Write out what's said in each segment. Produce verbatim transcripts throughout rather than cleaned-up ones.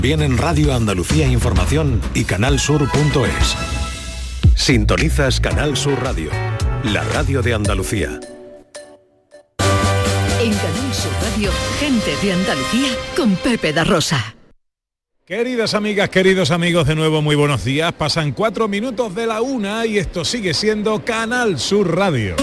Vienen Radio Andalucía Información y canal sur punto es. Sintonizas Canal Sur Radio, la radio de Andalucía. En Canal Sur Radio, gente de Andalucía con Pepe da Rosa. Queridas amigas, queridos amigos, de nuevo muy buenos días. Pasan cuatro minutos de la una y esto sigue siendo Canal Sur Radio.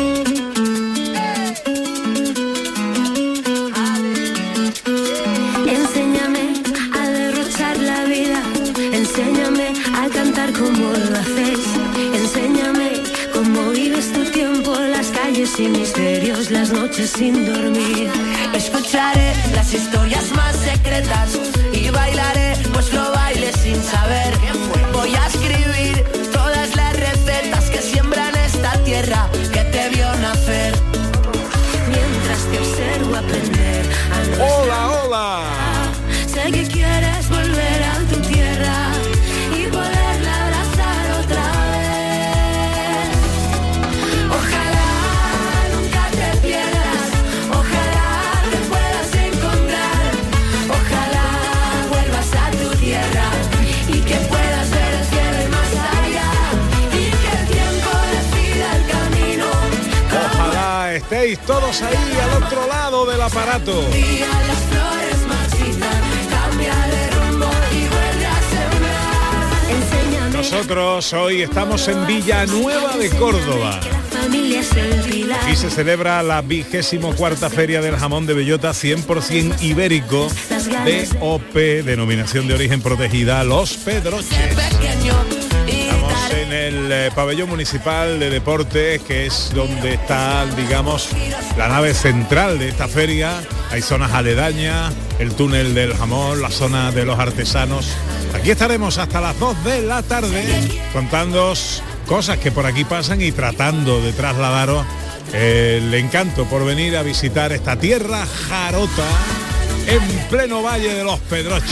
Enséñame a derrochar la vida, enséñame a cantar como lo haces, enséñame cómo vives tu tiempo, las calles sin misterios, las noches sin dormir. Escucharé las historias más secretas y bailaré vuestro baile sin saber. Voy a escribir todas las recetas que siembran esta tierra que te vio nacer. Mientras te observo aprender a no ¡Hola, hola! Sé que quieres volver a tu tierra y poderla abrazar otra vez. Ojalá nunca te pierdas, ojalá te puedas encontrar, ojalá vuelvas a tu tierra y que puedas ver el cielo y más allá, y que el tiempo decida el camino. Ojalá estéis todos ahí al otro lado del aparato. Día las flores marchitan, cambia de rumbo y vuelve a sembrar. Enséñame. Nosotros hoy estamos en Villanueva de Córdoba. Familia es el pilar. Aquí se celebra la vigésimo cuarta Feria del Jamón de Bellota cien por ciento ibérico D O P, denominación de origen protegida, Los Pedroches. Estamos en el eh, pabellón municipal de deportes, que es donde está, digamos, la nave central de esta feria. Hay zonas aledañas, el túnel del jamón, la zona de los artesanos. Aquí estaremos hasta las dos de la tarde contándoos cosas que por aquí pasan y tratando de trasladaros el encanto por venir a visitar esta tierra jarota en pleno Valle de los Pedroches.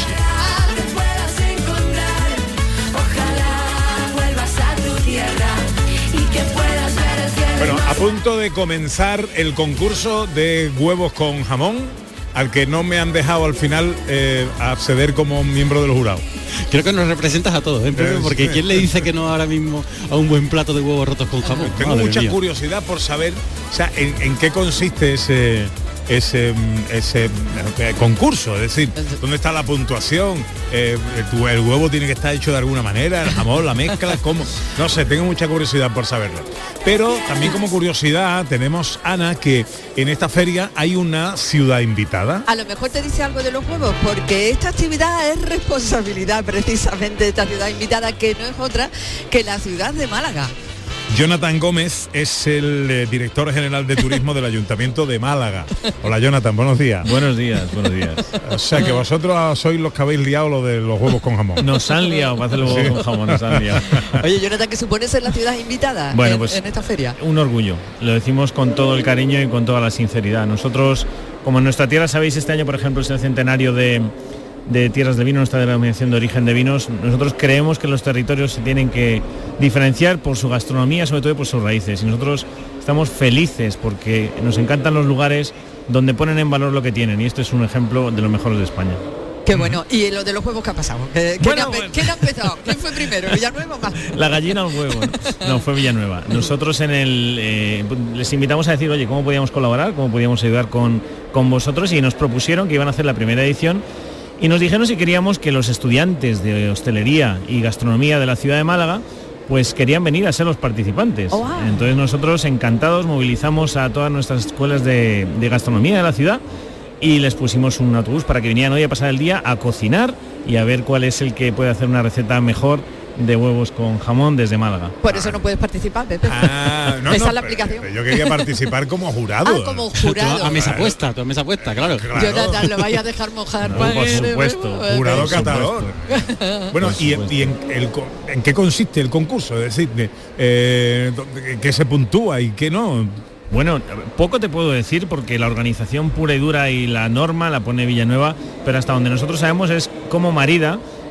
Bueno, a punto de comenzar el concurso de huevos con jamón, al que no me han dejado al final eh, acceder como miembro del jurado. Creo que nos representas a todos, ¿eh? Eh, Porque sí. ¿quién le dice que no ahora mismo a un buen plato de huevos rotos con jamón? Tengo Madre mucha mía. curiosidad por saber, o sea, en, en qué consiste ese ese ese eh, concurso, es decir, dónde está la puntuación, eh, el, el huevo tiene que estar hecho de alguna manera, el jamón, la mezcla, cómo, no sé, tengo mucha curiosidad por saberlo. Pero también como curiosidad tenemos, Ana, que en esta feria hay una ciudad invitada. A lo mejor te dice algo de los huevos, porque esta actividad es responsabilidad precisamente de esta ciudad invitada, que no es otra que la ciudad de Málaga. Jonathan Gómez es el eh, director general de turismo del Ayuntamiento de Málaga. Hola, Jonathan, buenos días. Buenos días, buenos días. O sea que vosotros sois los que habéis liado lo de los huevos con jamón. Nos han liado para hacer los huevos Sí. con jamón, nos han liado. Oye, Jonathan, ¿qué supone ser la ciudad invitada Bueno, en, pues, en esta feria? Un orgullo, lo decimos con todo el cariño y con toda la sinceridad. Nosotros, como en nuestra tierra, sabéis, este año, por ejemplo, es el centenario de, de Tierras de Vino, nuestra denominación de origen de vinos. Nosotros creemos que los territorios se tienen que diferenciar por su gastronomía, sobre todo por sus raíces. Y nosotros estamos felices porque nos encantan los lugares donde ponen en valor lo que tienen. Y esto es un ejemplo de los mejores de España. Qué bueno. ¿Y lo de los huevos qué ha pasado? ¿Qué, Bueno, ¿quién, ha, bueno. ¿Quién ha empezado? ¿Quién fue primero? ¿Villanueva o más? La gallina al huevo. No, no fue Villanueva. Nosotros en el eh, les invitamos a decir, oye, ¿cómo podíamos colaborar? ¿Cómo podíamos ayudar con, con vosotros? Y nos propusieron que iban a hacer la primera edición y nos dijeron si queríamos que los estudiantes de hostelería y gastronomía de la ciudad de Málaga pues querían venir a ser los participantes. Oh, wow. Entonces nosotros encantados movilizamos a todas nuestras escuelas de, de gastronomía de la ciudad y les pusimos un autobús para que vinieran hoy a pasar el día a cocinar y a ver cuál es el que puede hacer una receta mejor de huevos con jamón desde Málaga. Por eso no puedes participar, Pepe. Ah, no, Esa no, es la pero- aplicación. pero yo quería participar como jurado. Ah, como Tú jurado. a mesa Claro. puesta, tú a mesa puesta, claro. Claro. Jonathan, lo vaya a dejar mojar. No, para por el supuesto, huevo. Jurado Por catador. Bueno, Por y, en, supuesto. y en, el, co- ¿en qué consiste el concurso? Es decir, de, eh, de- ¿qué se puntúa y qué no? Bueno, poco te puedo decir porque la organización pura y dura y la norma la pone Villanueva, pero hasta donde nosotros sabemos es cómo marida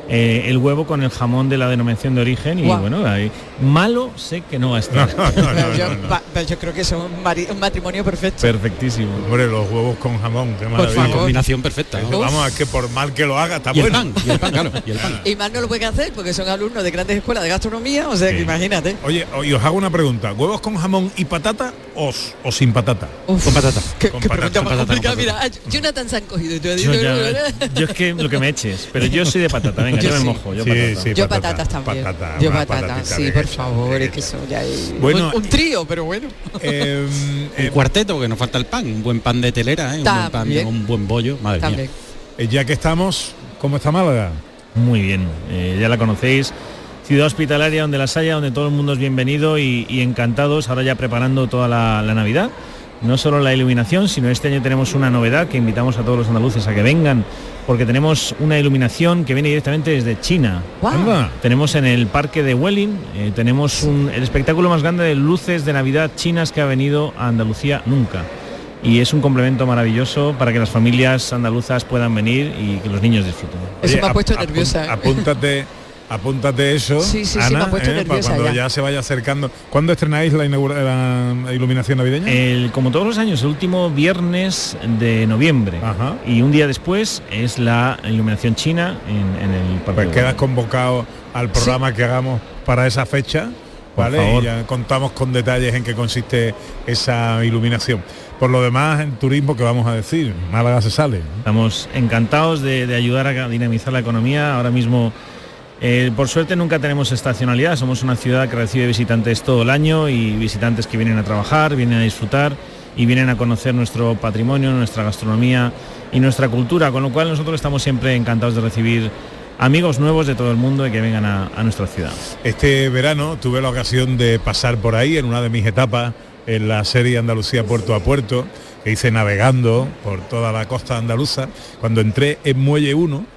eh, el huevo con el jamón de la denominación de origen y Guau. bueno, ahí, malo sé que no va a estar. No, no, no, Pero yo, no, no. pa- pero yo creo que es un, mari- un matrimonio perfecto. Perfectísimo. Hombre, los huevos con jamón, qué maravilla. favor. Combinación perfecta, ¿no? Vamos, a que por mal que lo haga, está Y el bueno. pan, y el pan, claro, y el pan. Y más no lo pueden hacer porque son alumnos de grandes escuelas de gastronomía, o sea que Sí. imagínate. Oye, y os hago una pregunta. ¿Huevos con jamón y patata o, s- o sin patata? Uf, Con patata. Qué, Con qué patata, pregunta con más patata, complicada. con Mira, patata. ah, Jonathan se han cogido y tú has Yo, dicho, ya- yo es que lo que me eches, pero yo soy de patata, venga, yo, Yo me sí. mojo, yo Sí, patata. sí. yo patata, patatas también. patata, yo una patatas, patatita sí, bien por hecha, favor, bien es que hecha. eso ya es Bueno, un, un trío, pero bueno. Eh, Un eh, cuarteto, porque nos falta el pan, un buen pan de telera, ¿eh? un buen pan, También. un buen bollo, madre También. mía. eh, ya que estamos, ¿cómo está Málaga? Muy bien, eh, ya la conocéis. Ciudad hospitalaria donde las haya, donde todo el mundo es bienvenido y, y encantados, ahora ya preparando toda la, la Navidad. No solo la iluminación, sino este año tenemos una novedad que invitamos a todos los andaluces a que vengan, porque tenemos una iluminación que viene directamente desde China. Guau. Anda. Tenemos en el parque de Welling, eh, tenemos un- el espectáculo más grande de luces de Navidad chinas que ha venido a Andalucía nunca. Y es un complemento maravilloso para que las familias andaluzas puedan venir y que los niños disfruten. Eso Oye, me ha ap- puesto apun- nerviosa. ¿eh? Apúntate, apúntate eso. Sí, sí, sí, Ana, me ha puesto eh, para nerviosa cuando ya. ya se vaya acercando. ¿Cuándo estrenáis la, inaugura- la iluminación navideña? El, como todos los años, el último viernes de noviembre. Ajá. Y un día después es la iluminación china en, en el parque. Pues de quedas Welling. convocado al programa que hagamos para esa fecha, Por ¿vale? favor. Y ya contamos con detalles en qué consiste esa iluminación. Por lo demás, en turismo, ¿qué vamos a decir? Málaga se sale, ¿no? Estamos encantados de, de ayudar a dinamizar la economía. Ahora mismo, eh, por suerte, nunca tenemos estacionalidad. Somos una ciudad que recibe visitantes todo el año y visitantes que vienen a trabajar, vienen a disfrutar y vienen a conocer nuestro patrimonio, nuestra gastronomía y nuestra cultura. Con lo cual nosotros estamos siempre encantados de recibir amigos nuevos de todo el mundo y que vengan a, a nuestra ciudad. Este verano tuve la ocasión de pasar por ahí en una de mis etapas en la serie Andalucía Puerto a Puerto, que hice navegando por toda la costa andaluza. Cuando entré en Muelle uno,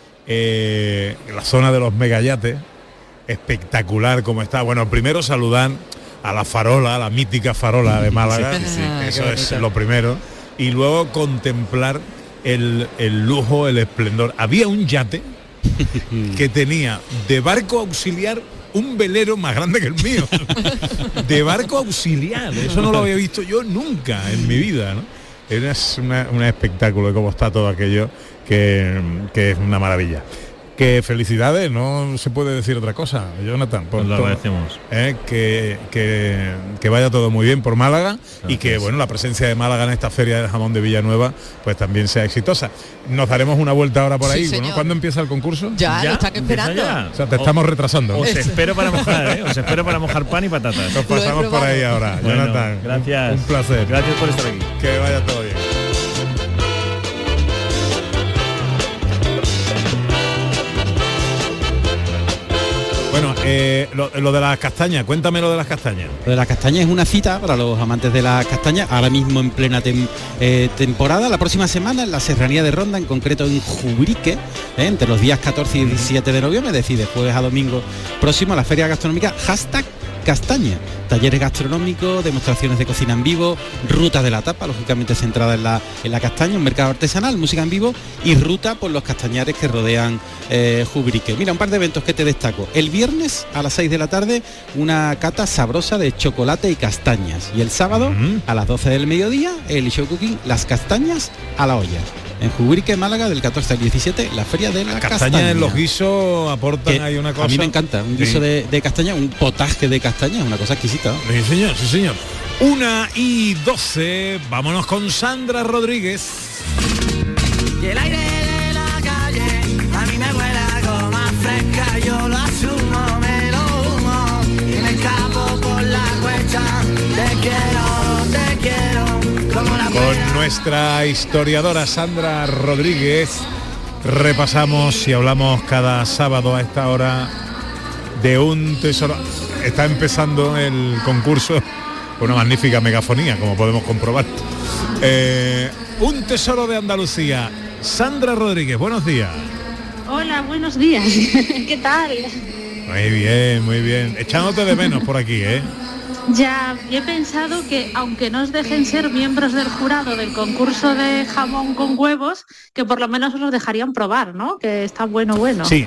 eh, en la zona de los megayates, espectacular como está. Bueno, primero saludar a la farola, la mítica farola de Málaga, Sí, sí. Ah, eso qué es bonito. lo primero, y luego contemplar el, el lujo, el esplendor. Había un yate que tenía de barco auxiliar un velero más grande que el mío. De barco auxiliar, eso no lo había visto yo nunca en mi vida, ¿no? Es una- un espectáculo de cómo está todo aquello, que, que es una maravilla. Que felicidades, no se puede decir otra cosa, Jonathan. por Pues lo todo. agradecemos. Eh, que, que, que vaya todo muy bien por Málaga y que Gracias. bueno, la presencia de Málaga en esta feria del jamón de Villanueva pues también sea exitosa. Nos daremos una vuelta ahora por Sí, ahí, ¿no? señor. ¿Cuándo empieza el concurso? Ya, lo están ¿Empieza esperando. ya? O sea, te O- estamos retrasando, ¿no? Os espero para mojar, ¿eh? Os espero para mojar pan y patatas. Nos Lo he pasamos por probado. ahí ahora. Bueno, Jonathan, gracias. un placer. Gracias por estar aquí. Que vaya todo bien. Bueno, eh, lo, lo de las castañas, cuéntame lo de las castañas. Lo de la castaña es una cita para los amantes de la castaña, ahora mismo en plena tem- eh, temporada. La próxima semana en la Serranía de Ronda, en concreto en Jubrique, eh, entre los días catorce y diecisiete de noviembre, es decir, de jueves a domingo próximo, la feria gastronómica hashtag Castaña. Talleres gastronómicos, demostraciones de cocina en vivo, ruta de la tapa, lógicamente centrada en la, en la castaña, un mercado artesanal, música en vivo y ruta por los castañares que rodean eh, Jubrique. Mira, un par de eventos que te destaco. El viernes a las seis de la tarde, una cata sabrosa de chocolate y castañas. Y el sábado Mm. a las doce del mediodía, el show cooking, las castañas a la olla. En Jubrique, Málaga, del catorce al diecisiete, la feria de la Castañas castaña. en los guisos aportan Que ahí una cosa. a mí me encanta, un Sí. guiso de, de castaña, un potaje de castaña, una cosa exquisita, ¿no? Sí, señor, sí, señor. Una y doce, vámonos con Sandra Rodríguez. Y el aire de la calle a mí me huele algo más fresca, yo lo asumo, me lo humo y me escapo por la cuesta. Te quiero, te quiero, como la Con nuestra historiadora Sandra Rodríguez repasamos y hablamos cada sábado a esta hora de un tesoro. Está empezando el concurso con una magnífica megafonía, como podemos comprobar. Eh, un tesoro de Andalucía. Sandra Rodríguez, buenos días. Hola, buenos días. ¿Qué tal? Muy bien, muy bien. Echándote de menos por aquí, ¿eh? Ya he pensado que aunque no os dejen ser miembros del jurado del concurso de jamón con huevos, que por lo menos os los dejarían probar, ¿no? Que está bueno, bueno. Sí,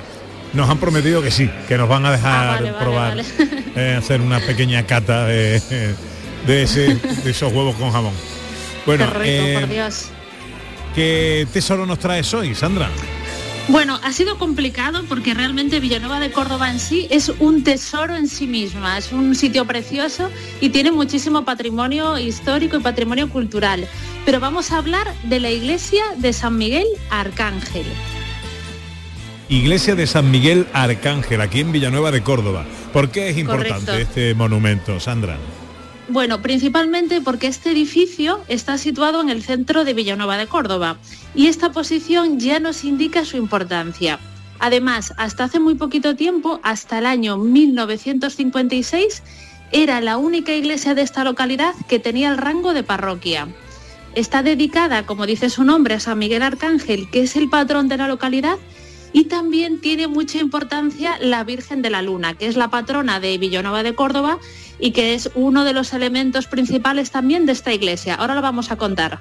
nos han prometido que sí, que nos van a dejar Ah, vale, vale, probar, vale. eh, hacer una pequeña cata de, de, ese, de esos huevos con jamón. Bueno, Qué rico, eh, por Dios. ¿qué tesoro nos traes hoy, Sandra? Bueno, ha sido complicado porque realmente Villanueva de Córdoba en sí es un tesoro en sí misma, es un sitio precioso y tiene muchísimo patrimonio histórico y patrimonio cultural. Pero vamos a hablar de la iglesia de San Miguel Arcángel. Iglesia de San Miguel Arcángel, aquí en Villanueva de Córdoba. ¿Por qué es importante Correcto. este monumento, Sandra? Bueno, principalmente porque este edificio está situado en el centro de Villanueva de Córdoba y esta posición ya nos indica su importancia. Además, hasta hace muy poquito tiempo, hasta el año mil novecientos cincuenta y seis, era la única iglesia de esta localidad que tenía el rango de parroquia. Está dedicada, como dice su nombre, a San Miguel Arcángel, que es el patrón de la localidad, y también tiene mucha importancia la Virgen de la Luna, que es la patrona de Villanueva de Córdoba y que es uno de los elementos principales también de esta iglesia. Ahora lo vamos a contar.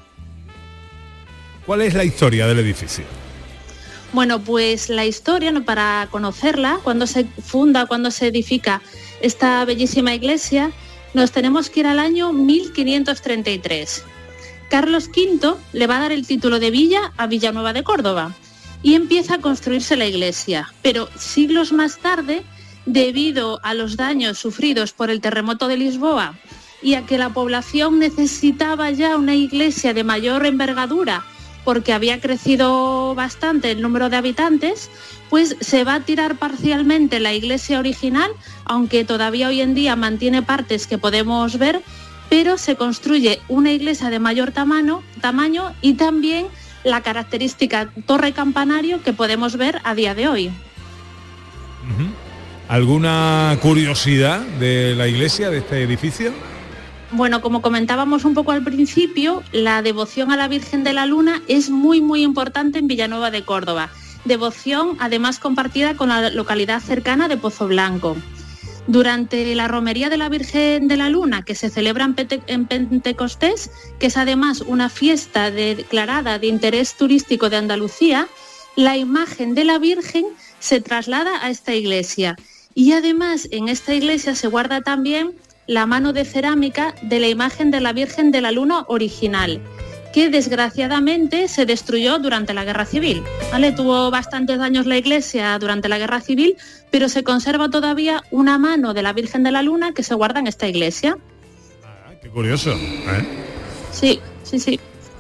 ¿Cuál es la historia del edificio? Bueno, pues la historia, ¿no?, para conocerla, cuando se funda, cuando se edifica esta bellísima iglesia, nos tenemos que ir al año mil quinientos treinta y tres. Carlos quinto le va a dar el título de villa a Villanueva de Córdoba y empieza a construirse la iglesia, pero siglos más tarde, debido a los daños sufridos por el terremoto de Lisboa y a que la población necesitaba ya una iglesia de mayor envergadura porque había crecido bastante el número de habitantes, pues se va a tirar parcialmente la iglesia original, aunque todavía hoy en día mantiene partes que podemos ver, pero se construye una iglesia de mayor tamaño, tamaño y también la característica torre campanario que podemos ver a día de hoy. Uh-huh. ¿Alguna curiosidad de la iglesia, de este edificio? Bueno, como comentábamos un poco al principio, la devoción a la Virgen de la Luna es muy muy importante en Villanueva de Córdoba. Devoción además compartida con la localidad cercana de Pozo Blanco. Durante la romería de la Virgen de la Luna, que se celebra en, Pente- en Pentecostés, que es además una fiesta declarada de interés turístico de Andalucía, la imagen de la Virgen se traslada a esta iglesia. Y además en esta iglesia se guarda también la mano de cerámica de la imagen de la Virgen de la Luna original, que desgraciadamente se destruyó durante la Guerra Civil. ¿Vale? Tuvo bastantes daños la iglesia durante la Guerra Civil, pero se conserva todavía una mano de la Virgen de la Luna que se guarda en esta iglesia. Ah, qué curioso, ¿eh? Sí, sí, sí.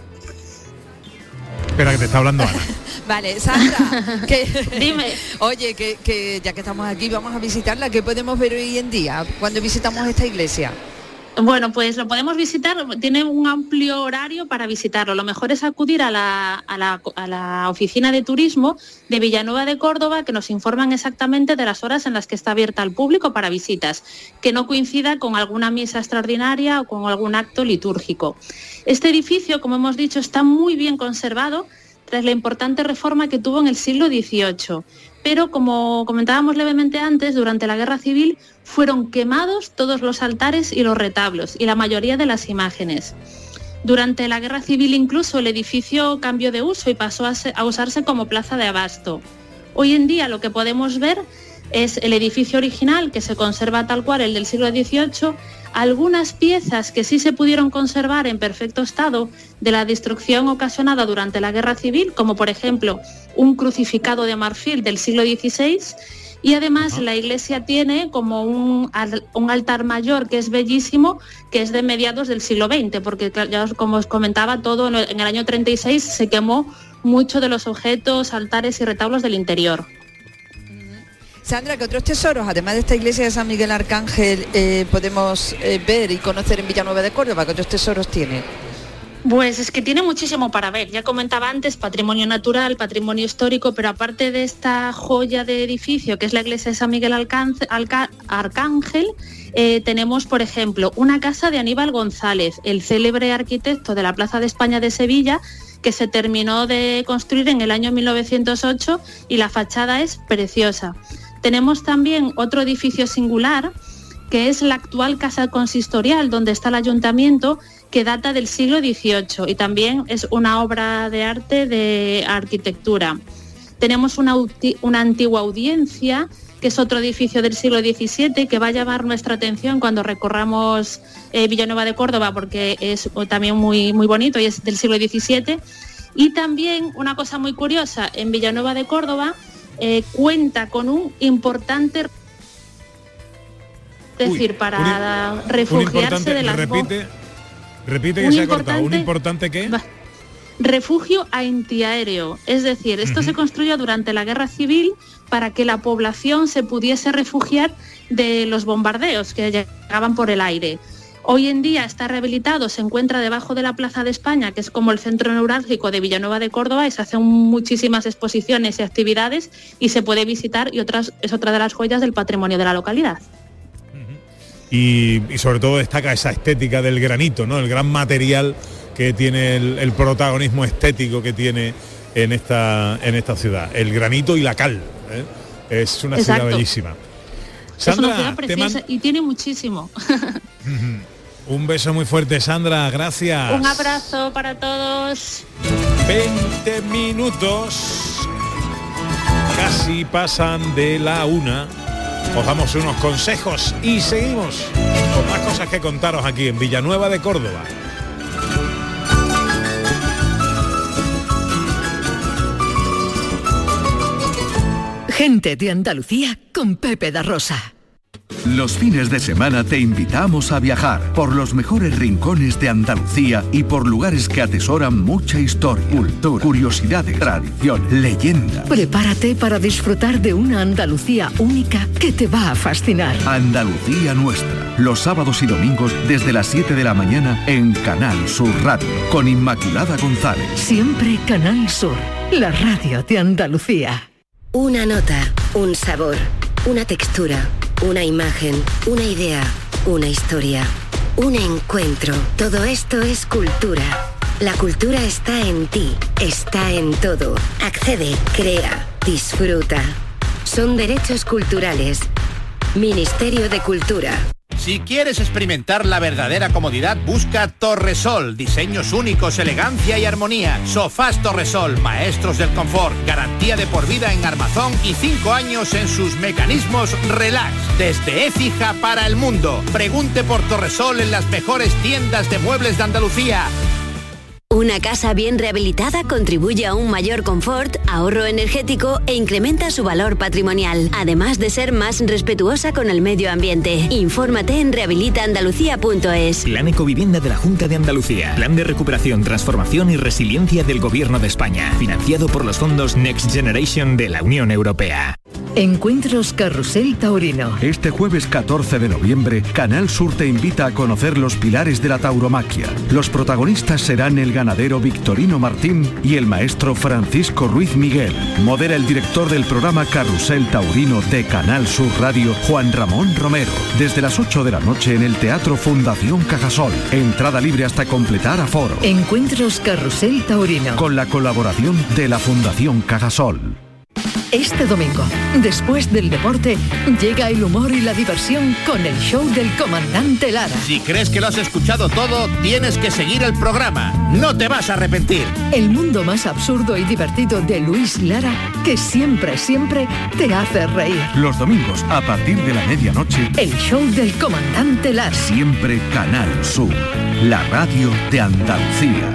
Espera, que te está hablando Ana. Vale, Sandra, que, Dime. Oye, que, que ya que estamos aquí vamos a visitarla, ¿qué podemos ver hoy en día cuando visitamos esta iglesia? Bueno, pues lo podemos visitar, tiene un amplio horario para visitarlo. Lo mejor es acudir a la, a la, a la oficina de turismo de Villanueva de Córdoba, que nos informan exactamente de las horas en las que está abierta al público para visitas, que no coincida con alguna misa extraordinaria o con algún acto litúrgico. Este edificio, como hemos dicho, está muy bien conservado tras la importante reforma que tuvo en el siglo dieciocho. Pero, como comentábamos levemente antes, durante la Guerra Civil fueron quemados todos los altares y los retablos y la mayoría de las imágenes. Durante la Guerra Civil incluso el edificio cambió de uso y pasó a, ser, a usarse como plaza de abasto. Hoy en día lo que podemos ver es el edificio original, que se conserva tal cual, el del siglo dieciocho, algunas piezas que sí se pudieron conservar en perfecto estado de la destrucción ocasionada durante la Guerra Civil, como por ejemplo un crucificado de marfil del siglo dieciséis, y además la iglesia tiene como un, un altar mayor que es bellísimo, que es de mediados del siglo veinte, porque ya os, como os comentaba, todo en el año treinta y seis se quemó mucho de los objetos, altares y retablos del interior. Sandra, ¿qué otros tesoros, además de esta iglesia de San Miguel Arcángel, eh, podemos eh, ver y conocer en Villanueva de Córdoba? ¿Qué otros tesoros tiene? Pues es que tiene muchísimo para ver. Ya comentaba antes, patrimonio natural, patrimonio histórico, pero aparte de esta joya de edificio, que es la iglesia de San Miguel Alcance, Alca, Arcángel, eh, tenemos, por ejemplo, una casa de Aníbal González, el célebre arquitecto de la Plaza de España de Sevilla, que se terminó de construir en el año mil novecientos ocho y la fachada es preciosa. Tenemos también otro edificio singular, que es la actual casa consistorial, donde está el ayuntamiento, que data del siglo dieciocho y también es una obra de arte de arquitectura. Tenemos una, una antigua audiencia, que es otro edificio del siglo diecisiete, que va a llamar nuestra atención cuando recorramos eh, Villanueva de Córdoba, porque es también muy, muy bonito y es del siglo diecisiete. Y también una cosa muy curiosa, en Villanueva de Córdoba eh, cuenta con un importante... Es Uy, decir, para un, refugiarse de las... Repite, repite que se ha cortado. ¿Un importante qué? Va, refugio antiaéreo. Es decir, esto uh-huh. se construyó durante la Guerra Civil para que la población se pudiese refugiar de los bombardeos que llegaban por el aire. Hoy en día está rehabilitado, se encuentra debajo de la Plaza de España, que es como el centro neurálgico de Villanueva de Córdoba, y se hacen muchísimas exposiciones y actividades y se puede visitar, y otras, es otra de las joyas del patrimonio de la localidad. Y, y sobre todo destaca esa estética del granito, ¿no? El gran material que tiene, el, el protagonismo estético que tiene en esta, en esta ciudad. El granito y la cal, ¿eh? Es una Exacto. ciudad bellísima. Sandra, es una ciudad preciosa man... y tiene muchísimo. Un beso muy fuerte, Sandra, gracias. Un abrazo para todos. veinte minutos casi pasan de la una. Os damos unos consejos y seguimos con más cosas que contaros aquí en Villanueva de Córdoba. Gente de Andalucía con Pepe da Rosa. Los fines de semana te invitamos a viajar por los mejores rincones de Andalucía y por lugares que atesoran mucha historia, cultura, curiosidades, tradición, leyenda. Prepárate para disfrutar de una Andalucía única que te va a fascinar. Andalucía Nuestra, los sábados y domingos desde las siete de la mañana en Canal Sur Radio, con Inmaculada González. Siempre Canal Sur, la radio de Andalucía. Una nota, un sabor, una textura, una imagen, una idea, una historia, un encuentro. Todo esto es cultura. La cultura está en ti, está en todo. Accede, crea, disfruta. Son derechos culturales. Ministerio de Cultura. Si quieres experimentar la verdadera comodidad, busca Torresol. Diseños únicos, elegancia y armonía. Sofás Torresol, maestros del confort. Garantía de por vida en armazón y cinco años en sus mecanismos relax. Desde Écija para el mundo. Pregunte por Torresol en las mejores tiendas de muebles de Andalucía. Una casa bien rehabilitada contribuye a un mayor confort, ahorro energético e incrementa su valor patrimonial, además de ser más respetuosa con el medio ambiente. Infórmate en rehabilita andalucía punto es. Plan Ecovivienda de la Junta de Andalucía. Plan de recuperación, transformación y resiliencia del Gobierno de España. Financiado por los fondos Next Generation de la Unión Europea. Encuentros Carrusel Taurino. Este jueves catorce de noviembre, Canal Sur te invita a conocer los pilares de la tauromaquia. Los protagonistas serán el ganadero Victorino Martín y el maestro Francisco Ruiz Miguel. Modera el director del programa Carrusel Taurino de Canal Sur Radio, Juan Ramón Romero. Desde las ocho de la noche en el Teatro Fundación Cajasol. Entrada libre hasta completar aforo. Encuentros Carrusel Taurino. Con la colaboración de la Fundación Cajasol. Este domingo, después del deporte, llega el humor y la diversión con el show del comandante Lara. Si crees que lo has escuchado todo, tienes que seguir el programa. No te vas a arrepentir. El mundo más absurdo y divertido de Luis Lara, que siempre, siempre te hace reír. Los domingos, a partir de la medianoche, el show del comandante Lara. Siempre Canal Sur, la radio de Andalucía.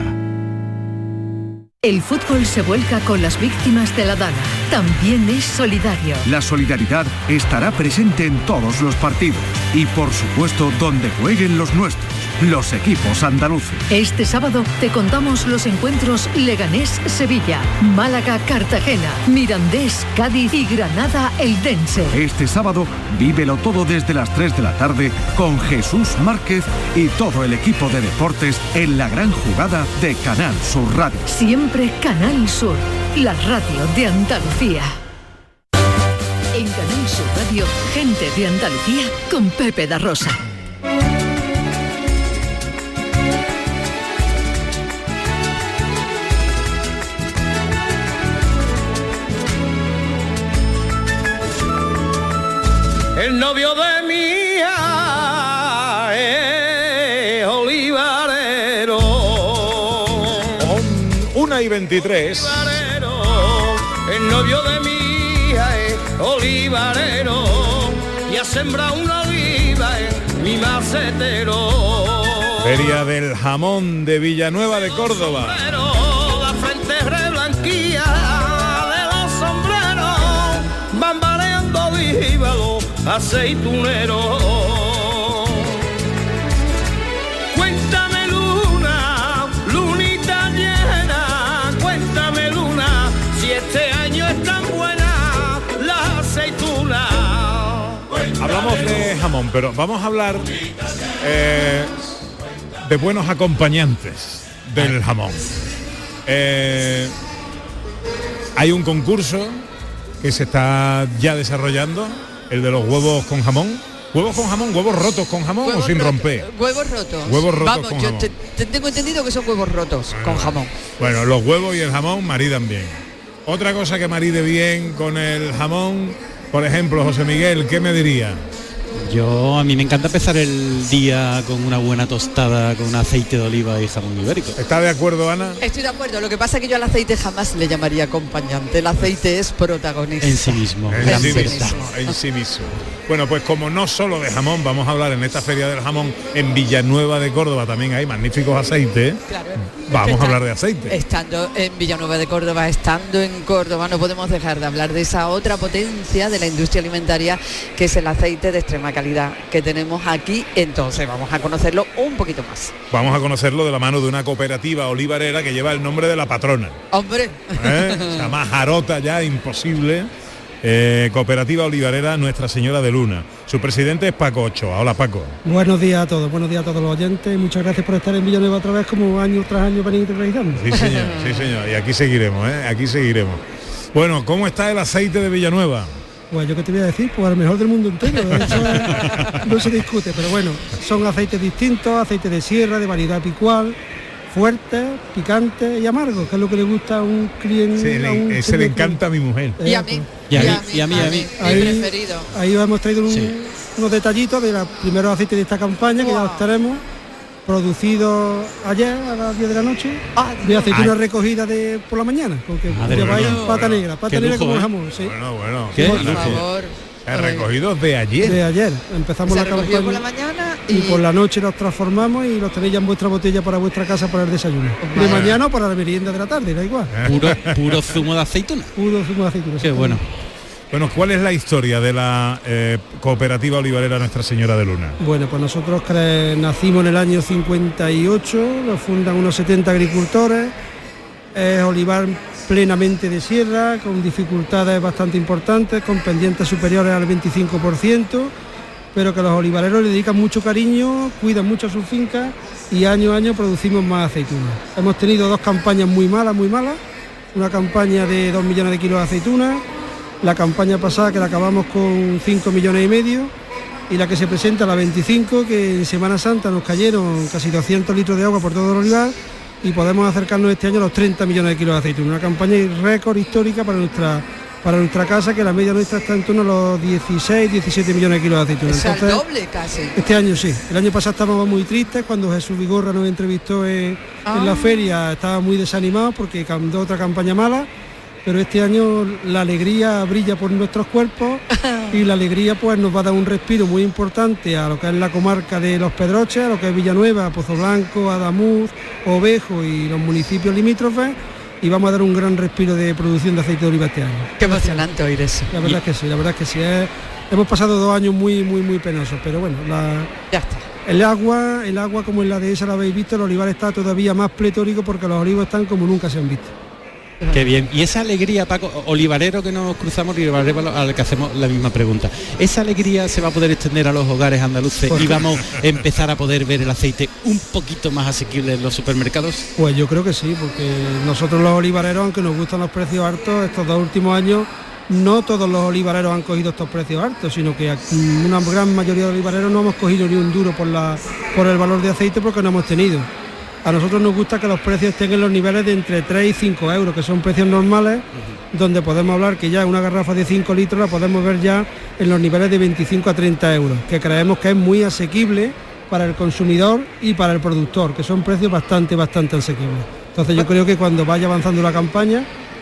El fútbol se vuelca con las víctimas de la Dana. También es solidario. La solidaridad estará presente en todos los partidos y, por supuesto, donde jueguen los nuestros, los equipos andaluces. Este sábado te contamos los encuentros Leganés-Sevilla, Málaga-Cartagena, Mirandés-Cádiz y Granada-Eldense. Este sábado, vívelo todo desde las tres de la tarde con Jesús Márquez y todo el equipo de deportes en la gran jugada de Canal Sur Radio. Siempre Canal Sur, la radio de Andalucía. En Canal Sur Radio, Gente de Andalucía con Pepe da Rosa. El novio de mi hija es olivarero. una y veintitrés. el novio de mi hija es olivarero y ha sembrado una oliva en mi macetero. Feria del Jamón de Villanueva de Córdoba. La frente reblanquía de los sombreros, bambaleando viva los aceituneros. Cuéntame luna, lunita llena, cuéntame luna, si este año es tan buena la aceituna. Hablamos de jamón, pero vamos a hablar eh, de buenos acompañantes del jamón. Eh, hay un concurso que se está ya desarrollando, el de los huevos con jamón. ¿Huevos con jamón? ¿Huevos rotos con jamón Huevos o sin rotos, romper? Huevos rotos. Huevos rotos Vamos, con yo jamón. te, te tengo entendido que son huevos rotos Bueno, con jamón. Bueno, los huevos y el jamón maridan bien. Otra cosa que maride bien con el jamón, por ejemplo, José Miguel, ¿qué me diría? Yo, a mí me encanta empezar el día con una buena tostada, con aceite de oliva y jamón ibérico. ¿Está de acuerdo, Ana? Estoy de acuerdo, lo que pasa es que yo al aceite jamás le llamaría acompañante, el aceite es protagonista. En sí mismo, En gran sí verdad. mismo, en sí mismo. Bueno, pues como no solo de jamón, vamos a hablar en esta Feria del Jamón en Villanueva de Córdoba, también hay magníficos aceites. Claro, Vamos a hablar de aceite. Estando en Villanueva de Córdoba, estando en Córdoba, no podemos dejar de hablar de esa otra potencia de la industria alimentaria que es el aceite de extrema calidad que tenemos aquí. Entonces vamos a conocerlo un poquito más. Vamos a conocerlo de la mano de una cooperativa olivarera que lleva el nombre de la patrona. Hombre. ¿Eh? Se llama Jarota ya, imposible. Eh, cooperativa olivarera Nuestra Señora de Luna. Su presidente es Paco Ochoa. Hola, Paco. Buenos días a todos, buenos días a todos los oyentes y muchas gracias por estar en Villanueva otra vez como año tras año venir realizando. Sí, señor, sí, señor. Y aquí seguiremos, ¿eh? Aquí seguiremos. Bueno, ¿cómo está el aceite de Villanueva? Pues yo qué te voy a decir, pues al mejor del mundo entero, eso no se discute, pero bueno, son aceites distintos, aceite de sierra, de variedad picual, fuerte, picante y amargo, que es lo que le gusta a un cliente. Sí, le, a un ese le encanta a mi mujer. Y a mí. Y a mí, y a mí, a mí. Mi Ahí, preferido. ahí os hemos traído un- Sí. unos detallitos de los primeros aceites de esta campaña que ya los tenemos, producidos ayer a las diez de la noche, de aceituna Ay. recogida de por la mañana, porque Madre lleváis mía. pata negra, pata Qué negra lujo, como el ¿eh? jamón, sí. Bueno, bueno. Qué Por lujo. favor. Recogidos de ayer. De ayer. Empezamos Se la recogió campaña por la mañana y... y- por la noche los transformamos y los tenéis ya en vuestra botella para vuestra casa para el desayuno. De Vale. mañana o para la merienda de la tarde, da igual. Puro, puro zumo de aceituna. Puro zumo de aceituna. Qué bueno. Bueno, ¿cuál es la historia de la eh, cooperativa olivarera Nuestra Señora de Luna? Bueno, pues nosotros cre- nacimos en el año cincuenta y ocho, lo fundan unos setenta agricultores, es olivar plenamente de sierra, con dificultades bastante importantes, con pendientes superiores al veinticinco por ciento, pero que los olivareros le dedican mucho cariño, cuidan mucho sus fincas y año a año producimos más aceitunas. Hemos tenido dos campañas muy malas, muy malas, una campaña de dos millones de kilos de aceitunas, la campaña pasada que la acabamos con cinco millones y medio, y la que se presenta la veinticinco, que en Semana Santa nos cayeron casi doscientos litros de agua por todo el olivar y podemos acercarnos este año a los treinta millones de kilos de aceituna. Una campaña récord histórica para nuestra para nuestra casa, que la media nuestra está en torno a los dieciséis, diecisiete millones de kilos de aceituna. O sea, el Entonces, doble casi. este año sí. El año pasado estábamos muy tristes cuando Jesús Vigorra nos entrevistó en, Ah. en la feria, estaba muy desanimado porque cambió otra campaña mala. Pero este año la alegría brilla por nuestros cuerpos y la alegría pues nos va a dar un respiro muy importante a lo que es la comarca de Los Pedroches, a lo que es Villanueva, Pozo Blanco, Adamuz, Ovejo y los municipios limítrofes, y vamos a dar un gran respiro de producción de aceite de oliva este año. Qué emocionante oír eso. La verdad es que sí, la verdad es que sí. Es- hemos pasado dos años muy, muy, muy penosos, pero bueno, la, ya está. El agua, el agua como en la dehesa la habéis visto, el olivar está todavía más pletórico porque los olivos están como nunca se han visto. Qué bien. Y esa alegría, Paco, olivarero que nos cruzamos, olivarero al que hacemos la misma pregunta. ¿Esa alegría se va a poder extender a los hogares andaluces y vamos a empezar a poder ver el aceite un poquito más asequible en los supermercados? Pues yo creo que sí, porque nosotros los olivareros, aunque nos gustan los precios altos, estos dos últimos años no todos los olivareros han cogido estos precios altos, sino que una gran mayoría de olivareros no hemos cogido ni un duro por, la, por el valor de aceite porque no hemos tenido. A nosotros nos gusta que los precios estén en los niveles de entre tres y cinco euros, que son precios normales, uh-huh. donde podemos hablar que ya una garrafa de cinco litros la podemos ver ya en los niveles de veinticinco a treinta euros, que creemos que es muy asequible para el consumidor y para el productor, que son precios bastante, bastante asequibles. Entonces yo creo que cuando vaya avanzando la campaña,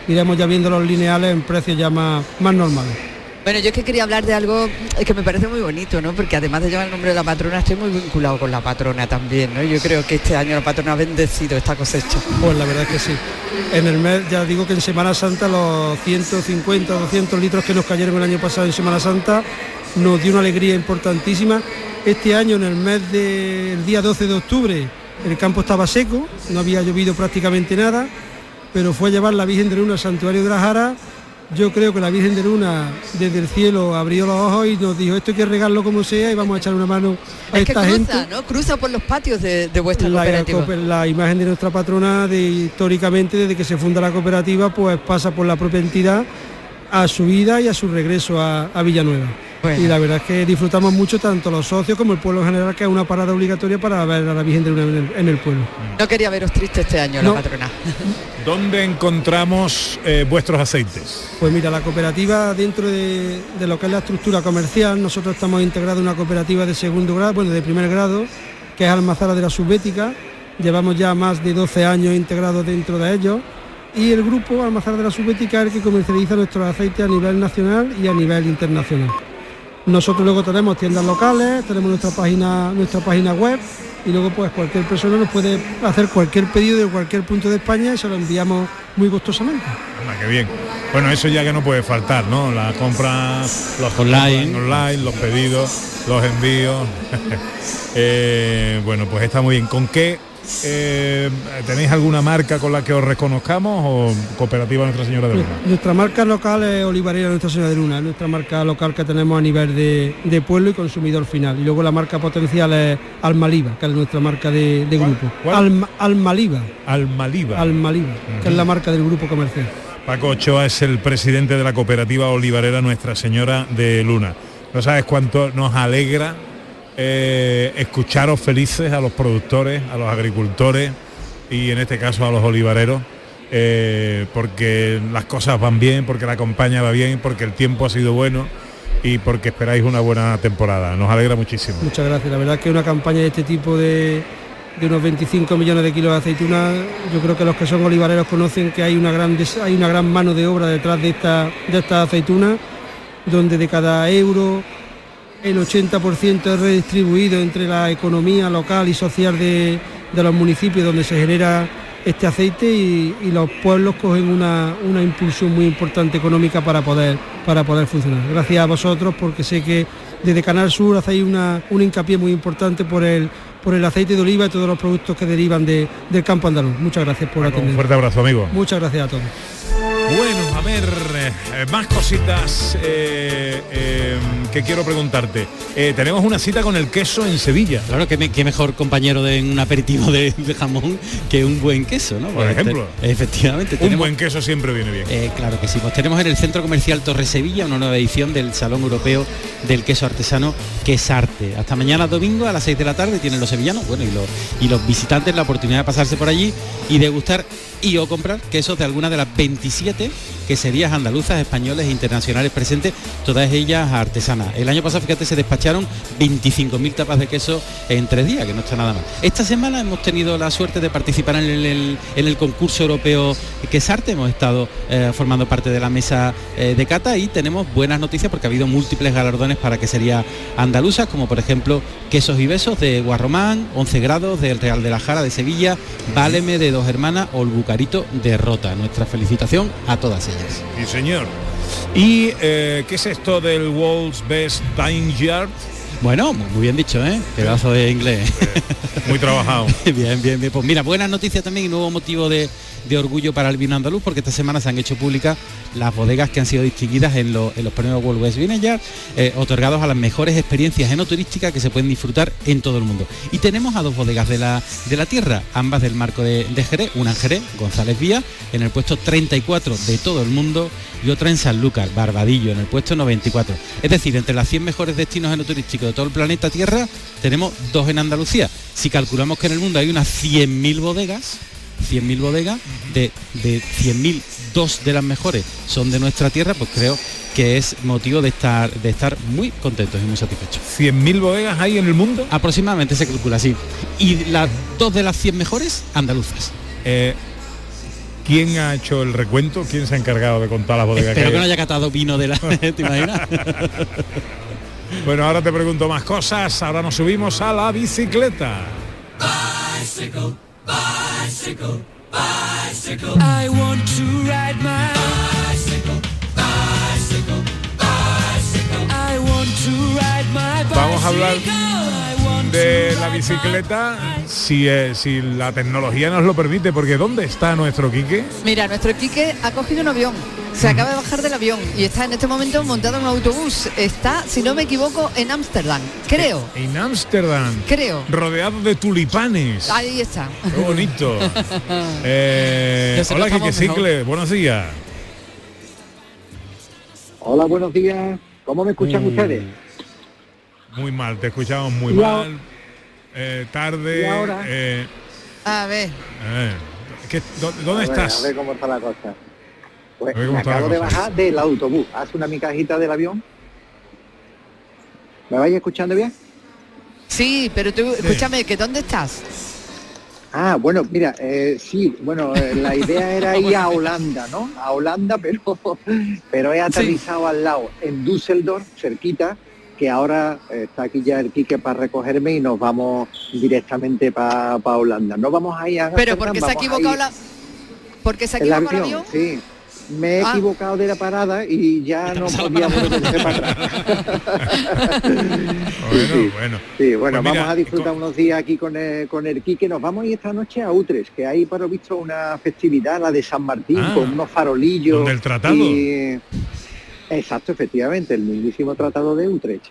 iremos ya viendo los lineales en precios ya más, más normales. Bueno, yo es que quería hablar de algo que me parece muy bonito, ¿no? Porque además de llevar el nombre de la patrona, estoy muy vinculado con la patrona también, ¿no? Yo creo que este año la patrona ha bendecido esta cosecha. Pues la verdad es que sí. En el mes, ya digo que en Semana Santa los ciento cincuenta, doscientos litros que nos cayeron el año pasado en Semana Santa nos dio una alegría importantísima. Este año, en el mes del día doce de octubre, el campo estaba seco, no había llovido prácticamente nada, pero fue a llevar la Virgen de Luna al Santuario de la Jara. Yo creo que la Virgen de Luna desde el cielo abrió los ojos y nos dijo, esto hay que regarlo como sea y vamos a echar una mano a es esta que gente. cruza, ¿no? Cruza por los patios de, de vuestra la, cooperativa. La imagen de nuestra patrona, de, históricamente, desde que se funda la cooperativa, pues pasa por la propia entidad a su vida y a su regreso a, a Villanueva. Bueno. Y la verdad es que disfrutamos mucho, tanto los socios como el pueblo en general, que es una parada obligatoria para ver a la Virgen de Luna en el, en el pueblo. No quería veros triste este año, no. La patrona. ¿Dónde encontramos eh, vuestros aceites? Pues mira, la cooperativa, dentro de, de lo que es la estructura comercial, nosotros estamos integrados en una cooperativa de segundo grado, bueno, de primer grado, que es Almazara de la Subbética. Llevamos ya más de doce años integrados dentro de ellos. Y el grupo Almazara de la Subbética es el que comercializa nuestros aceites a nivel nacional y a nivel internacional. Nosotros luego tenemos tiendas locales, tenemos nuestra página, nuestra página web, y luego pues cualquier persona nos puede hacer cualquier pedido de cualquier punto de España y se lo enviamos muy gustosamente. Ah, qué bien. Bueno, eso ya que no puede faltar, ¿no? La compra, los online, online los pedidos, los envíos. eh, bueno, pues está muy bien. ¿Con qué eh, tenéis alguna marca con la que os reconozcamos o Cooperativa Nuestra Señora de Luna? Nuestra marca local es Olivarera Nuestra Señora de Luna, es nuestra marca local que tenemos a nivel de, de pueblo y consumidor final. Y luego la marca potencial es Almaliva, que es nuestra marca de, de grupo. Alma, Almaliva. Almaliva. Almaliva, uh-huh. Que es la marca del grupo comercial. Paco Ochoa es el presidente de la Cooperativa Olivarera Nuestra Señora de Luna. No sabes cuánto nos alegra Eh, escucharos felices a los productores, a los agricultores y en este caso a los olivareros, eh, porque las cosas van bien, porque la campaña va bien, porque el tiempo ha sido bueno y porque esperáis una buena temporada. Nos alegra muchísimo. Muchas gracias. La verdad que una campaña de este tipo de, de unos veinticinco millones de kilos de aceituna, yo creo que los que son olivareros conocen que hay una gran, hay una gran mano de obra detrás de esta, de esta aceituna, donde de cada euro el ochenta por ciento es redistribuido entre la economía local y social de, de los municipios donde se genera este aceite y, y los pueblos cogen una, una impulsión muy importante económica para poder, para poder funcionar. Gracias a vosotros, porque sé que desde Canal Sur hacéis una, un hincapié muy importante por el, por el aceite de oliva y todos los productos que derivan de, del campo andaluz. Muchas gracias por atender. Un fuerte abrazo, amigo. Muchas gracias a todos. Bueno, a ver, eh, más cositas eh, eh, que quiero preguntarte. Eh, tenemos una cita con el queso en Sevilla. Claro, que me, qué mejor compañero de un aperitivo de, de jamón que un buen queso, ¿no? Por pues ejemplo. Te, efectivamente. Un tenemos, buen queso siempre viene bien. Eh, claro que sí. Pues tenemos en el Centro Comercial Torre Sevilla una nueva edición del Salón Europeo del Queso Artesano Quesarte. Hasta mañana domingo a las seis de la tarde tienen los sevillanos, bueno, y los, y los visitantes la oportunidad de pasarse por allí y degustar y o comprar quesos de alguna de las veintisiete queserías andaluzas, españoles e internacionales presentes, todas ellas artesanas. El año pasado, fíjate, se despacharon veinticinco mil tapas de queso en tres días, que no está nada mal. Esta semana hemos tenido la suerte de participar en el, el, en el concurso europeo Quesarte, hemos estado eh, formando parte de la mesa eh, de cata y tenemos buenas noticias porque ha habido múltiples galardones para queserías andaluzas, como por ejemplo Quesos y Besos de Guarromán, once grados del Real de la Jara de Sevilla, Váleme de Dos Hermanas o el Bucarito de Rota. Nuestra felicitación a todas ellas. Sí, señor. ¿Y eh, qué es esto del World's Best Vineyard? Bueno, muy bien dicho, ¿eh? Pedazo de inglés. Eh, muy trabajado. Bien, bien, bien. Pues mira, buenas noticias también y nuevo motivo de, de orgullo para el vino andaluz, porque esta semana se han hecho públicas las bodegas que han sido distinguidas en, lo, en los premios World Best Vineyard, eh, otorgados a las mejores experiencias enoturísticas que se pueden disfrutar en todo el mundo. Y tenemos a dos bodegas de la, de la tierra, ambas del marco de, de Jerez, una en Jerez, González Vía, en el puesto treinta y cuatro de todo el mundo, y otra en Sanlúcar, Barbadillo, en el puesto noventa y cuatro. Es decir, entre las cien mejores destinos enoturísticos de todo el planeta Tierra, tenemos dos en Andalucía. Si calculamos que en el mundo hay unas cien mil bodegas, cien mil bodegas, de, de cien mil, dos de las mejores son de nuestra tierra, pues creo que es motivo de estar de estar muy contentos y muy satisfechos. ¿cien mil bodegas hay en el mundo? Aproximadamente se calcula así. Y las dos de las cien mejores, andaluzas. Eh, ¿Quién ha hecho el recuento? ¿Quién se ha encargado de contar las bodegas? Espero que, que no haya catado vino de la... ¿Te imaginas? Bueno, ahora te pregunto más cosas. Ahora nos subimos a la bicicleta. Bicycle, bicycle, bicycle. I want to ride my bicycle, bicycle, bicycle. I want to ride my bicycle. Vamos a hablar de la bicicleta si, eh, si la tecnología nos lo permite, porque ¿dónde está nuestro Quique? Mira, nuestro Quique ha cogido un avión, se acaba de bajar del avión y está en este momento montado en un autobús. Está, si no me equivoco, en Ámsterdam, creo. En Ámsterdam. Creo. Rodeado de tulipanes. Ahí está. Qué bonito. eh, hola, Quique Cicle, buenos días. Hola, buenos días. ¿Cómo me escuchan mm. ustedes? Muy mal, te escuchamos muy y mal. Eh, tarde. ¿Y ahora? Eh, a ver. Eh, ¿qué, ¿Dónde a estás? Ver, a ver cómo está la cosa. Pues cómo me está acabo la de cosa. bajar del autobús. Hace una mi cajita del avión. ¿Me vais escuchando bien? Sí, pero tú, sí. Escúchame, ¿que dónde estás? Ah, bueno, mira, eh, sí, bueno, eh, la idea era ir a Holanda, ¿no? A Holanda, pero, pero he aterrizado sí. al lado, en Düsseldorf, cerquita, que ahora está aquí ya el Quique para recogerme y nos vamos directamente para pa Holanda. No vamos a ir a... Pero porque se ha equivocado la... Porque se ha equivocado el avión. Sí, me he ah. equivocado de la parada y ya no podía volverse para atrás. Bueno, sí, bueno. Sí, bueno, pues mira, vamos a disfrutar con... unos días aquí con el, con el Quique. Nos vamos a ir esta noche a Utrecht, que hay por lo visto una festividad, la de San Martín, ah, con unos farolillos. ¿Del tratado? Y... Exacto, efectivamente, el mismísimo tratado de Utrecht.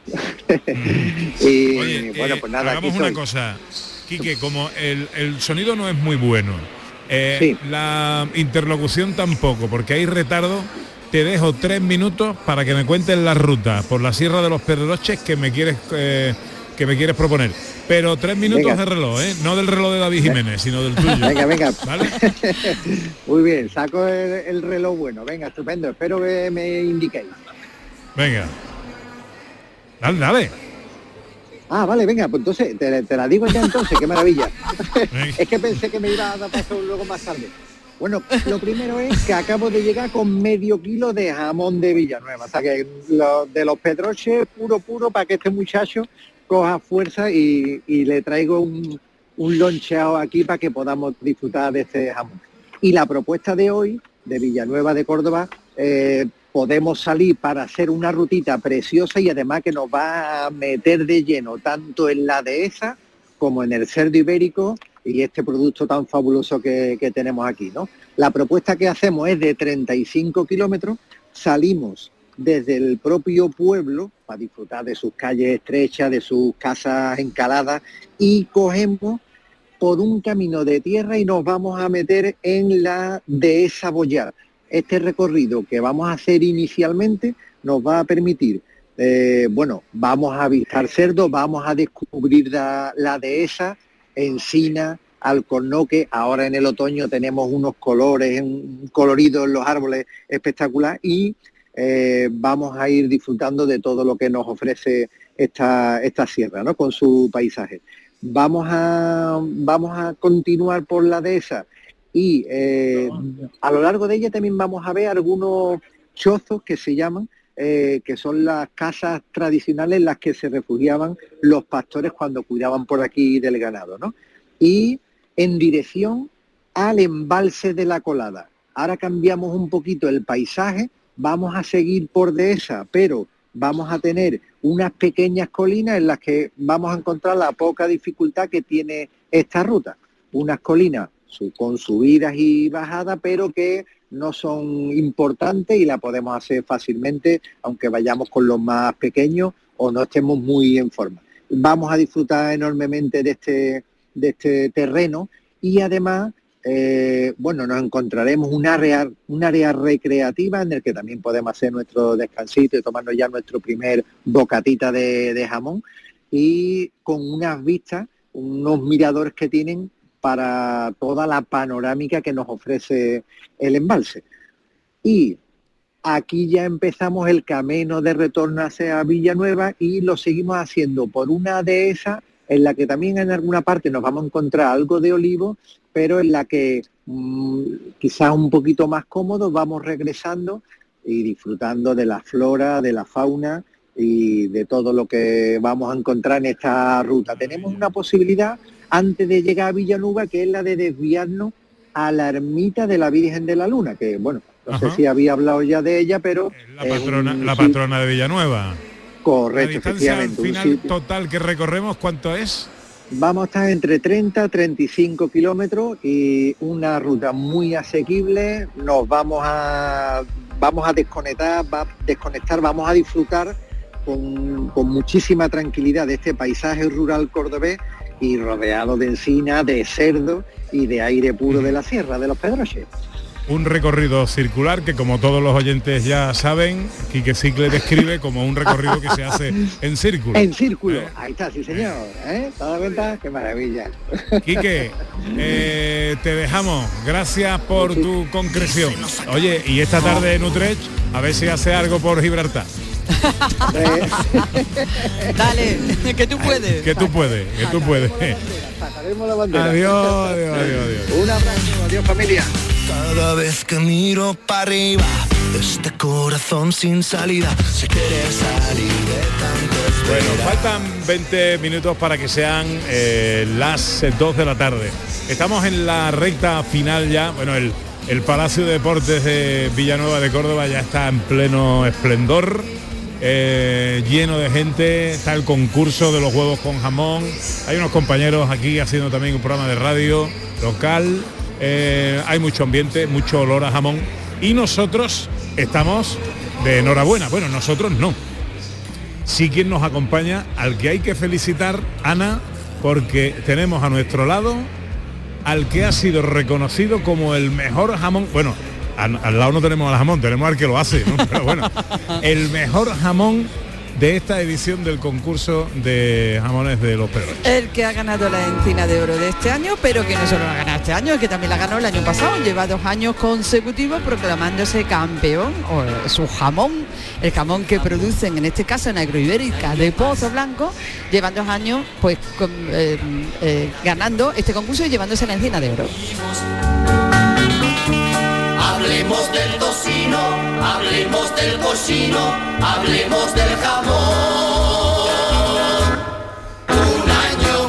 y Oye, bueno, eh, pues nada. hagamos una cosa, Quique, como el, el sonido no es muy bueno, eh, sí. la interlocución tampoco, porque hay retardo, te dejo tres minutos para que me cuentes la ruta por la Sierra de los Pedroches que me quieres eh, que me quieres proponer. Pero tres minutos venga. de reloj, ¿eh? No del reloj de David Jiménez, sino del tuyo. Venga, venga. ¿Vale? Muy bien, saco el, el reloj bueno. Venga, estupendo. Espero que me indiquéis. Venga. Dale, dale. Ah, vale, venga, pues entonces, te, te la digo ya entonces, qué maravilla. Es que pensé que me iba a dar paso luego más tarde. Bueno, lo primero es que acabo de llegar con medio kilo de jamón de Villanueva. O sea que lo, de los Pedroches, puro, puro, para que este muchacho coja fuerza y, y le traigo un, un loncheado aquí para que podamos disfrutar de este jamón. Y la propuesta de hoy, de Villanueva de Córdoba, eh, podemos salir para hacer una rutita preciosa y además que nos va a meter de lleno tanto en la dehesa como en el cerdo ibérico y este producto tan fabuloso que, que tenemos aquí, ¿no? La propuesta que hacemos es de treinta y cinco kilómetros, salimos desde el propio pueblo para disfrutar de sus calles estrechas, de sus casas encaladas y cogemos por un camino de tierra y nos vamos a meter en la dehesa Boyar. Este recorrido que vamos a hacer inicialmente nos va a permitir, eh, bueno, vamos a avistar cerdos, vamos a descubrir la, la dehesa, encina, alcornoque, ahora en el otoño tenemos unos colores, un colorido en los árboles espectacular y eh, vamos a ir disfrutando de todo lo que nos ofrece esta, esta sierra, ¿no? Con su paisaje. Vamos a, vamos a continuar por la dehesa y eh, a lo largo de ella también vamos a ver algunos chozos que se llaman, eh, que son las casas tradicionales en las que se refugiaban los pastores cuando cuidaban por aquí del ganado, ¿no? Y en dirección al embalse de la Colada. Ahora cambiamos un poquito el paisaje, vamos a seguir por dehesa, pero vamos a tener unas pequeñas colinas en las que vamos a encontrar la poca dificultad que tiene esta ruta. Unas colinas con subidas y bajadas, pero que no son importantes y la podemos hacer fácilmente, aunque vayamos con los más pequeños o no estemos muy en forma. Vamos a disfrutar enormemente de este, de este terreno y además, eh, bueno, nos encontraremos un área, un área recreativa en el que también podemos hacer nuestro descansito y tomarnos ya nuestro primer bocatita de, de jamón y con unas vistas, unos miradores que tienen para toda la panorámica que nos ofrece el embalse. Y aquí ya empezamos el camino de retorno hacia Villanueva y lo seguimos haciendo por una dehesa en la que también en alguna parte nos vamos a encontrar algo de olivo, pero en la que mmm, quizás un poquito más cómodos, vamos regresando y disfrutando de la flora, de la fauna y de todo lo que vamos a encontrar en esta ruta. Tenemos una posibilidad antes de llegar a Villanueva, que es la de desviarnos a la ermita de la Virgen de la Luna, que bueno, no Ajá. sé si había hablado ya de ella, pero... La patrona, un, la patrona de Villanueva. Correcto, la distancia efectivamente. final total que recorremos, ¿cuánto es? Vamos a estar entre treinta y treinta y cinco kilómetros y una ruta muy asequible. Nos vamos a vamos a desconectar, va a desconectar, vamos a disfrutar con, con muchísima tranquilidad de este paisaje rural cordobés y rodeado de encinas, de cerdos y de aire puro de la sierra de los Pedroches. Un recorrido circular que, como todos los oyentes ya saben, Quique Cicle describe como un recorrido que se hace en círculo. En círculo, ¿Eh? Ahí está, sí señor. ¿Eh? ¿Te das cuenta? ¡Qué maravilla! Quique, eh, te dejamos. Gracias por tu concreción. Oye, y esta tarde en Utrecht, a ver si hace algo por Gibraltar. Dale, que tú puedes. Que tú puedes, que tú puedes. Sacaremos la bandera. Adiós, adiós, adiós, adiós. Un abrazo, adiós familia. Cada vez que miro para arriba, este corazón sin salida se quiere salir de tanto esperar. Bueno, faltan veinte minutos para que sean eh, las dos de la tarde. Estamos en la recta final ya. Bueno, el, el Palacio de Deportes de Villanueva de Córdoba ya está en pleno esplendor, eh, lleno de gente. Está el concurso de los huevos con jamón. Hay unos compañeros aquí haciendo también un programa de radio local. Eh, hay mucho ambiente, mucho olor a jamón y nosotros estamos de enhorabuena. Bueno, nosotros no. Sí, quien nos acompaña, al que hay que felicitar, Ana, porque tenemos a nuestro lado al que ha sido reconocido como el mejor jamón. Bueno, al, al lado no tenemos al jamón, tenemos al que lo hace, ¿no? Pero bueno, el mejor jamón de esta edición del concurso de jamones de los Pedroches. El que ha ganado la encina de oro de este año, pero que no solo la ha ganado este año, que también la ganó el año pasado. Lleva dos años consecutivos proclamándose campeón, o su jamón, el jamón que producen, en este caso en Agroibérica de Pozo Blanco, llevan dos años pues con, eh, eh, ganando este concurso y llevándose la encina de oro. Hablemos del tocino, hablemos del cochino, hablemos del jamón. Un año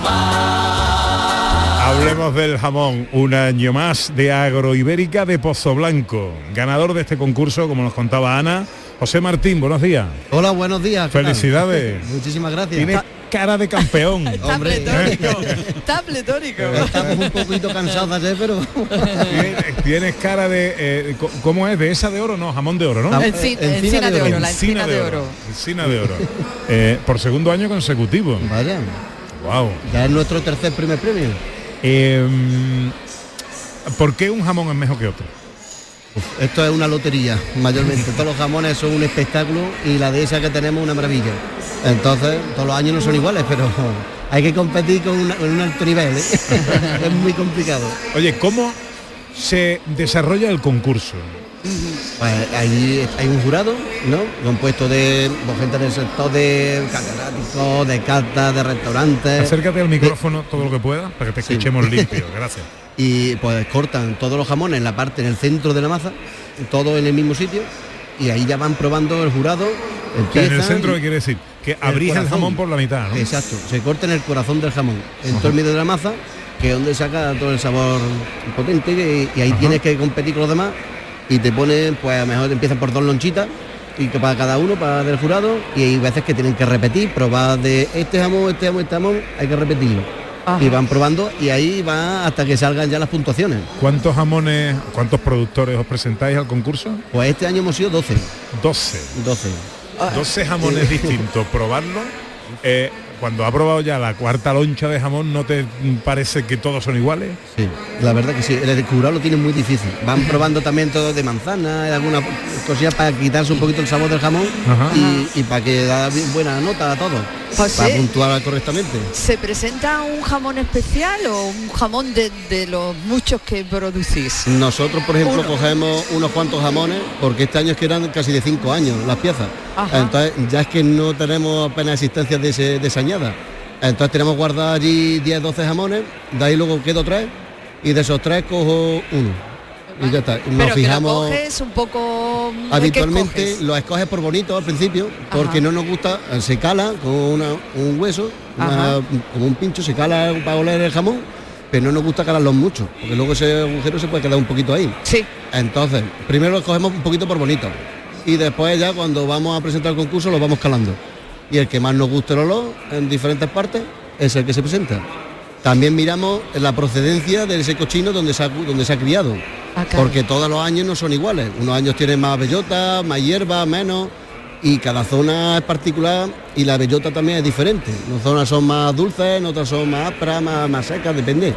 más. Hablemos del jamón, un año más de Agroibérica de Pozo Blanco. Ganador de este concurso, como nos contaba Ana, José Martín, buenos días. Hola, buenos días. Felicidades. Muchísimas gracias. Tienes cara de campeón. Está pletórico, está pletórico. Estamos un poquito cansados de ayer, pero... Tienes, tienes cara de... Eh, ¿Cómo es? ¿De esa de oro? No, jamón de oro, ¿no? Enci- encina, encina de oro, oro la encina de oro. Encina de oro. Eh, por segundo año consecutivo. Vaya. Wow. Ya es nuestro tercer primer premio. Eh, ¿Por qué un jamón es mejor que otro? Uf, esto es una lotería, mayormente. Todos los jamones son un espectáculo y la dehesa que tenemos una maravilla. Entonces, todos los años no son iguales, pero hay que competir con, una, con un alto nivel, ¿eh? Es muy complicado. Oye, ¿cómo se desarrolla el concurso? Pues ahí hay un jurado, ¿no? Compuesto de pues, gente del sector de catedráticos, de cartas, de restaurantes. Acércate al micrófono todo lo que puedas para que te escuchemos sí. limpio, gracias. Y pues cortan todos los jamones en la parte, en el centro de la masa, todo en el mismo sitio, y ahí ya van probando el jurado. En el centro, ¿qué quiere decir? Que abrís el, el jamón por la mitad, ¿no? Exacto, se corta en el corazón del jamón, en todo el medio de la masa, que es donde saca todo el sabor potente, y, y ahí Ajá. tienes que competir con los demás, y te ponen, pues a lo mejor te empiezan por dos lonchitas, y que para cada uno, para del jurado, y hay veces que tienen que repetir, probar de este jamón, este jamón, este jamón, hay que repetirlo. Ajá. Y van probando y ahí va hasta que salgan ya las puntuaciones. ¿Cuántos jamones, cuántos productores os presentáis al concurso? Pues este año hemos sido doce. doce. doce. doce jamones eh. distintos, probarlo. Eh, cuando ha probado ya la cuarta loncha de jamón, ¿no te parece que todos son iguales? Sí, la verdad que sí, el jurado lo tiene muy difícil. Van probando también todo de manzana, algunas cosillas para quitarse un poquito el sabor del jamón y, y para que da buena nota a todo. José, para puntuar correctamente. ¿Se presenta un jamón especial o un jamón de, de los muchos que producís? Nosotros, por ejemplo, Uno. cogemos unos cuantos jamones, porque este año es que eran casi de cinco años las piezas. Ajá. Entonces ya es que no tenemos apenas existencia de, ese, de esa añada. Entonces tenemos guardados allí diez, doce jamones, de ahí luego quedo tres y de esos tres cojo uno. Y ya está. Nos Pero fijamos. que lo coges un poco... ¿de qué Habitualmente coges? lo escoges por bonito al principio, porque no nos gusta, se cala con una- un hueso, una- como un pincho, se cala para oler el jamón, pero no nos gusta calarlo mucho, porque luego ese agujero se puede quedar un poquito ahí. Sí. Entonces, primero lo cogemos un poquito por bonito, y después ya cuando vamos a presentar el concurso lo vamos calando. Y el que más nos guste el olor en diferentes partes es el que se presenta. También miramos la procedencia de ese cochino donde se ha, donde se ha criado. Porque todos los años no son iguales. Unos años tienen más bellota, más hierba, menos, y cada zona es particular y la bellota también es diferente. Unas zonas son más dulces, en otras son más ásperas, más, más secas, depende.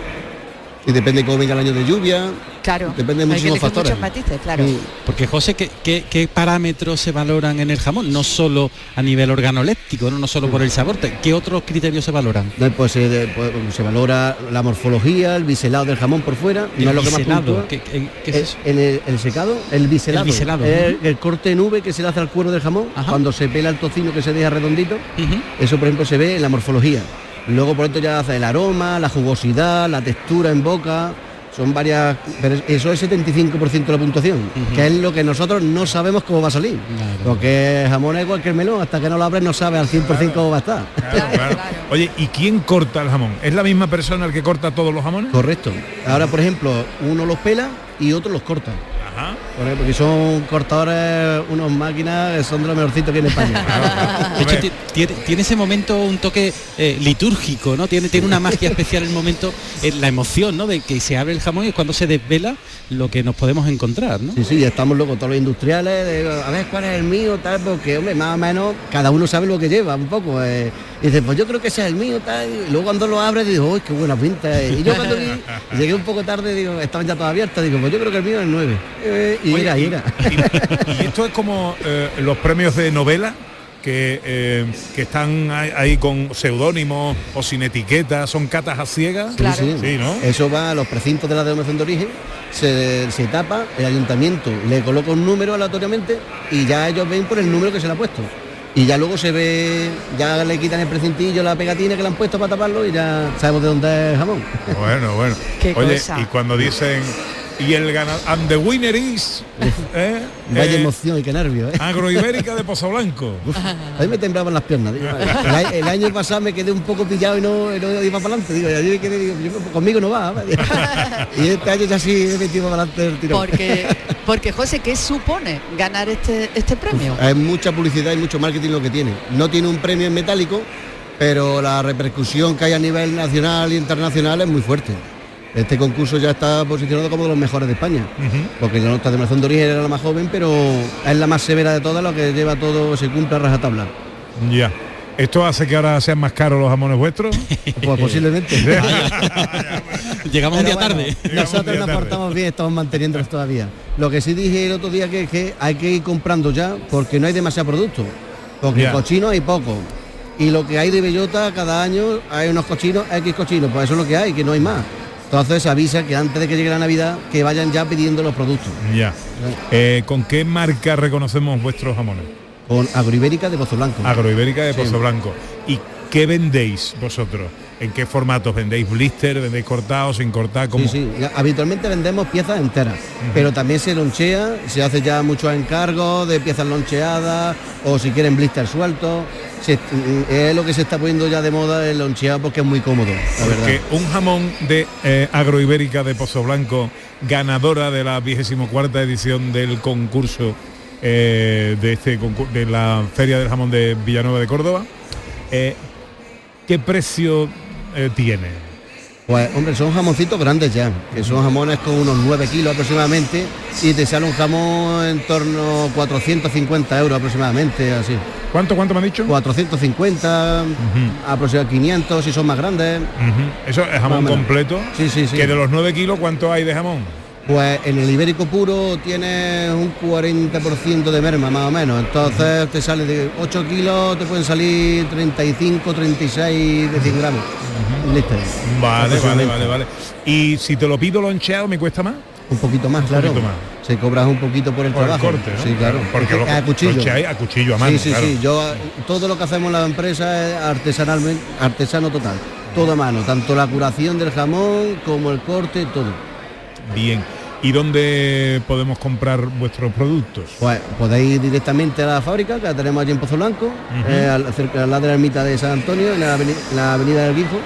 Y depende cómo venga el año de lluvia. Claro. Depende de Hay que muchísimos elegir factores. muchos matices, claro. Mm. Porque José, ¿qué, qué, qué parámetros se valoran en el jamón? No solo a nivel organoléptico, no, no solo por el sabor. ¿Qué otros criterios se valoran? No, Pues, eh, de- pues, se valora la morfología, el biselado del jamón por fuera, ¿El no es lo que más biselado? puntúa. ¿Qué- qué- qué es Eh, eso? en el, el secado, el biselado. El biselado, El, ujú. el corte en V que se le hace al cuero del jamón, cuando se pela el tocino que se deja redondito, eso por ejemplo se ve en la morfología. Luego por esto ya hace el aroma, la jugosidad, la textura en boca. Son varias, pero eso es setenta y cinco por ciento de la puntuación, que es lo que nosotros no sabemos cómo va a salir. Porque el jamón es igual que el melón, hasta que no lo abres no sabes al cien por ciento cómo va a estar. Oye, ¿y quién corta el jamón? ¿Es la misma persona el que corta todos los jamones? Correcto. Ahora, por ejemplo, uno los pela y otro los corta. Ajá. Por ejemplo, que son cortadores, unas máquinas que son de los mejorcitos que hay en España. De hecho, ti- tiene, tiene ese momento un toque eh, litúrgico, ¿no? Tiene, tiene una magia especial el momento, eh, la emoción, ¿no? De que se abre el jamón y es cuando se desvela lo que nos podemos encontrar, ¿no? Sí, sí, ya estamos locos, todos los industriales, de, a ver cuál es el mío, tal, porque, hombre, más o menos, cada uno sabe lo que lleva, un poco. Eh, y dice, pues yo creo que ese es el mío, tal, y luego cuando lo abres, digo, uy, qué buena pinta. eh. Y yo cuando vi, llegué un poco tarde, digo, estaban ya todas abiertas, digo, pues yo creo que el mío es el nueve. Eh, y Oye, era, y era. Y esto es como eh, los premios de novela que, eh, que están ahí, ahí con seudónimos o sin etiqueta, son catas a ciegas. Sí, sí. Sí, ¿no? Eso va a los precintos de la denominación de origen, se, se tapa, el ayuntamiento le coloca un número aleatoriamente y ya ellos ven por el número que se le ha puesto. Y ya luego se ve, ya le quitan el precintillo, la pegatina que le han puesto para taparlo y ya sabemos de dónde es el jamón. Bueno, bueno. Qué Oye, cosa. y cuando dicen y el ganador and the winner is ¿eh? Vaya Eh, emoción y qué nervio, ¿eh? Agroibérica de Pozoblanco. A mí me temblaban las piernas. Digo, el, a- el año pasado me quedé un poco pillado y no, y no iba para adelante. Digo, ya yo me quedé, digo, yo- conmigo no va. ¿vale? Y este año ya sí he metido para adelante el tirón. Porque, porque José, ¿qué supone ganar este, este premio? Hay mucha publicidad y mucho marketing lo que tiene. No tiene un premio en metálico, pero la repercusión que hay a nivel nacional e internacional es muy fuerte. Este concurso ya está posicionado como de los mejores de España, porque la nuestra denominación de origen era la más joven, pero es la más severa de todas, lo que lleva todo, se cumple a rajatabla. Ya. ¿Esto hace que ahora sean más caros los jamones vuestros? Pues posiblemente. Llegamos un día Pero bueno, tarde. Nosotros nos portamos bien, estamos manteniéndolos todavía. Lo que sí dije el otro día que es que hay que ir comprando ya, porque no hay demasiado producto. Porque Ya. cochinos hay poco. Y lo que hay de bellota, cada año hay unos cochinos, X cochinos, pues eso es lo que hay, que no hay más. Entonces avisa que antes de que llegue la Navidad, que vayan ya pidiendo los productos. Ya. Eh, ¿Con qué marca reconocemos vuestros jamones? Con Agroibérica de Pozo Blanco. Agroibérica de Sí. Pozo Blanco. ¿Y qué vendéis vosotros? ¿En qué formatos vendéis? ¿Blister? ¿Vendéis cortados, sin cortar? ¿Cómo? Sí, sí. Ya, habitualmente vendemos piezas enteras, pero también se lonchea, se hace ya muchos encargos de piezas loncheadas o si quieren blister sueltos. Se- mm, es lo que se está poniendo ya de moda el loncheado porque es muy cómodo, la Porque verdad. un jamón de eh, Agroibérica de Pozo Blanco, ganadora de la vigésimo cuarta edición del concurso eh, de este concur- de la Feria del Jamón de Villanueva de Córdoba, eh, ¿qué precio eh, tiene? Pues hombre, son jamoncitos grandes ya, que son jamones con unos nueve kilos aproximadamente y te sale un jamón en torno a cuatrocientos cincuenta euros aproximadamente, así. ¿Cuánto, cuánto me ha dicho? cuatrocientos cincuenta, aproximadamente quinientos si son más grandes. Ujú. ¿Eso es jamón Más o menos. completo? Sí, sí, sí. Que de los nueve kilos, ¿cuánto hay de jamón? Pues en el ibérico puro tiene un cuarenta por ciento de merma más o menos, entonces te sale de ocho kilos, te pueden salir treinta y cinco, treinta y seis de cien gramos. Listo. Vale, vale, Aproximadamente. vale, vale. ¿Y si te lo pido loncheado me cuesta más? Un poquito más, Un claro. poquito más. se cobra un poquito por el Por el trabajo. corte, ¿no? Sí, claro. Porque Es que los a cuchillo. coches hay a cuchillo a mano, Sí, sí, claro. sí. Yo todo lo que hacemos en la empresa es artesanalmente, artesano total, todo a mano, tanto la curación del jamón como el corte, todo. Bien. ¿Y dónde podemos comprar vuestros productos? Pues podéis ir directamente a la fábrica, que la tenemos allí en Pozo Blanco, Ujú. eh, al, cerca al lado de la ermita de San Antonio, en la, aveni- en la avenida del Guijo,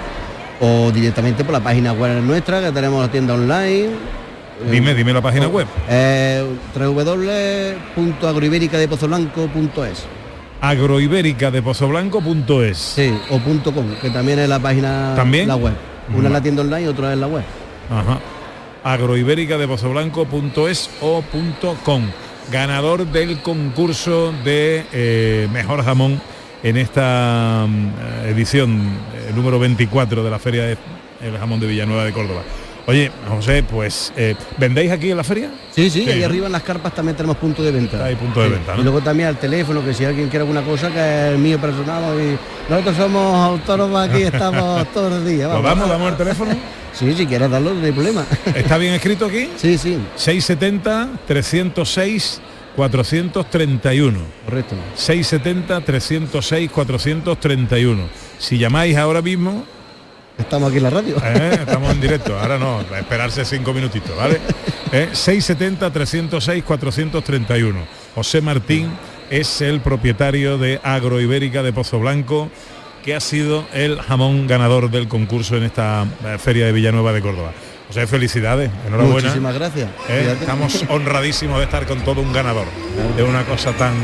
o directamente por la página web nuestra, que tenemos la tienda online. Dime, dime la página web. Eh, doble u doble u doble u punto agroibérica de pozo blanco punto es. Agroibérica de pozoblanco punto es. Sí, o punto .com, que también es la página, ¿También? la web. Una es la tienda online y otra es la web. Ajá. Agroibérica de pozoblanco punto es o punto com. Ganador del concurso de eh, mejor jamón en esta mm, edición eh, número veinticuatro de la Feria del Jamón de Villanueva de Córdoba. Oye, José, pues eh, ¿vendéis aquí en la feria? Sí, sí, ahí ¿no? arriba en las carpas también tenemos punto de venta. Hay punto de Sí. venta, ¿no? Y luego también al teléfono, que si alguien quiere alguna cosa, que es mío personal. Y nosotros somos autónomos aquí, estamos todos los días. ¿Lo damos? ¿Damos el teléfono? Sí, si quieres darlo, no hay problema. ¿Está bien escrito aquí? Sí, sí. seiscientos setenta, trescientos seis, cuatrocientos treinta y uno. Correcto. seiscientos setenta, trescientos seis, cuatrocientos treinta y uno. Si llamáis ahora mismo... Estamos aquí en la radio. Eh, estamos en directo, ahora no, a esperarse cinco minutitos, ¿vale? Eh, seiscientos setenta, trescientos seis, cuatrocientos treinta y uno. José Martín es el propietario de Agroibérica de Pozo Blanco, que ha sido el jamón ganador del concurso en esta eh, Feria de Villanueva de Córdoba. O sea, felicidades, enhorabuena. Muchísimas gracias. Eh, Fíjate. estamos honradísimos de estar con todo un ganador de una cosa tan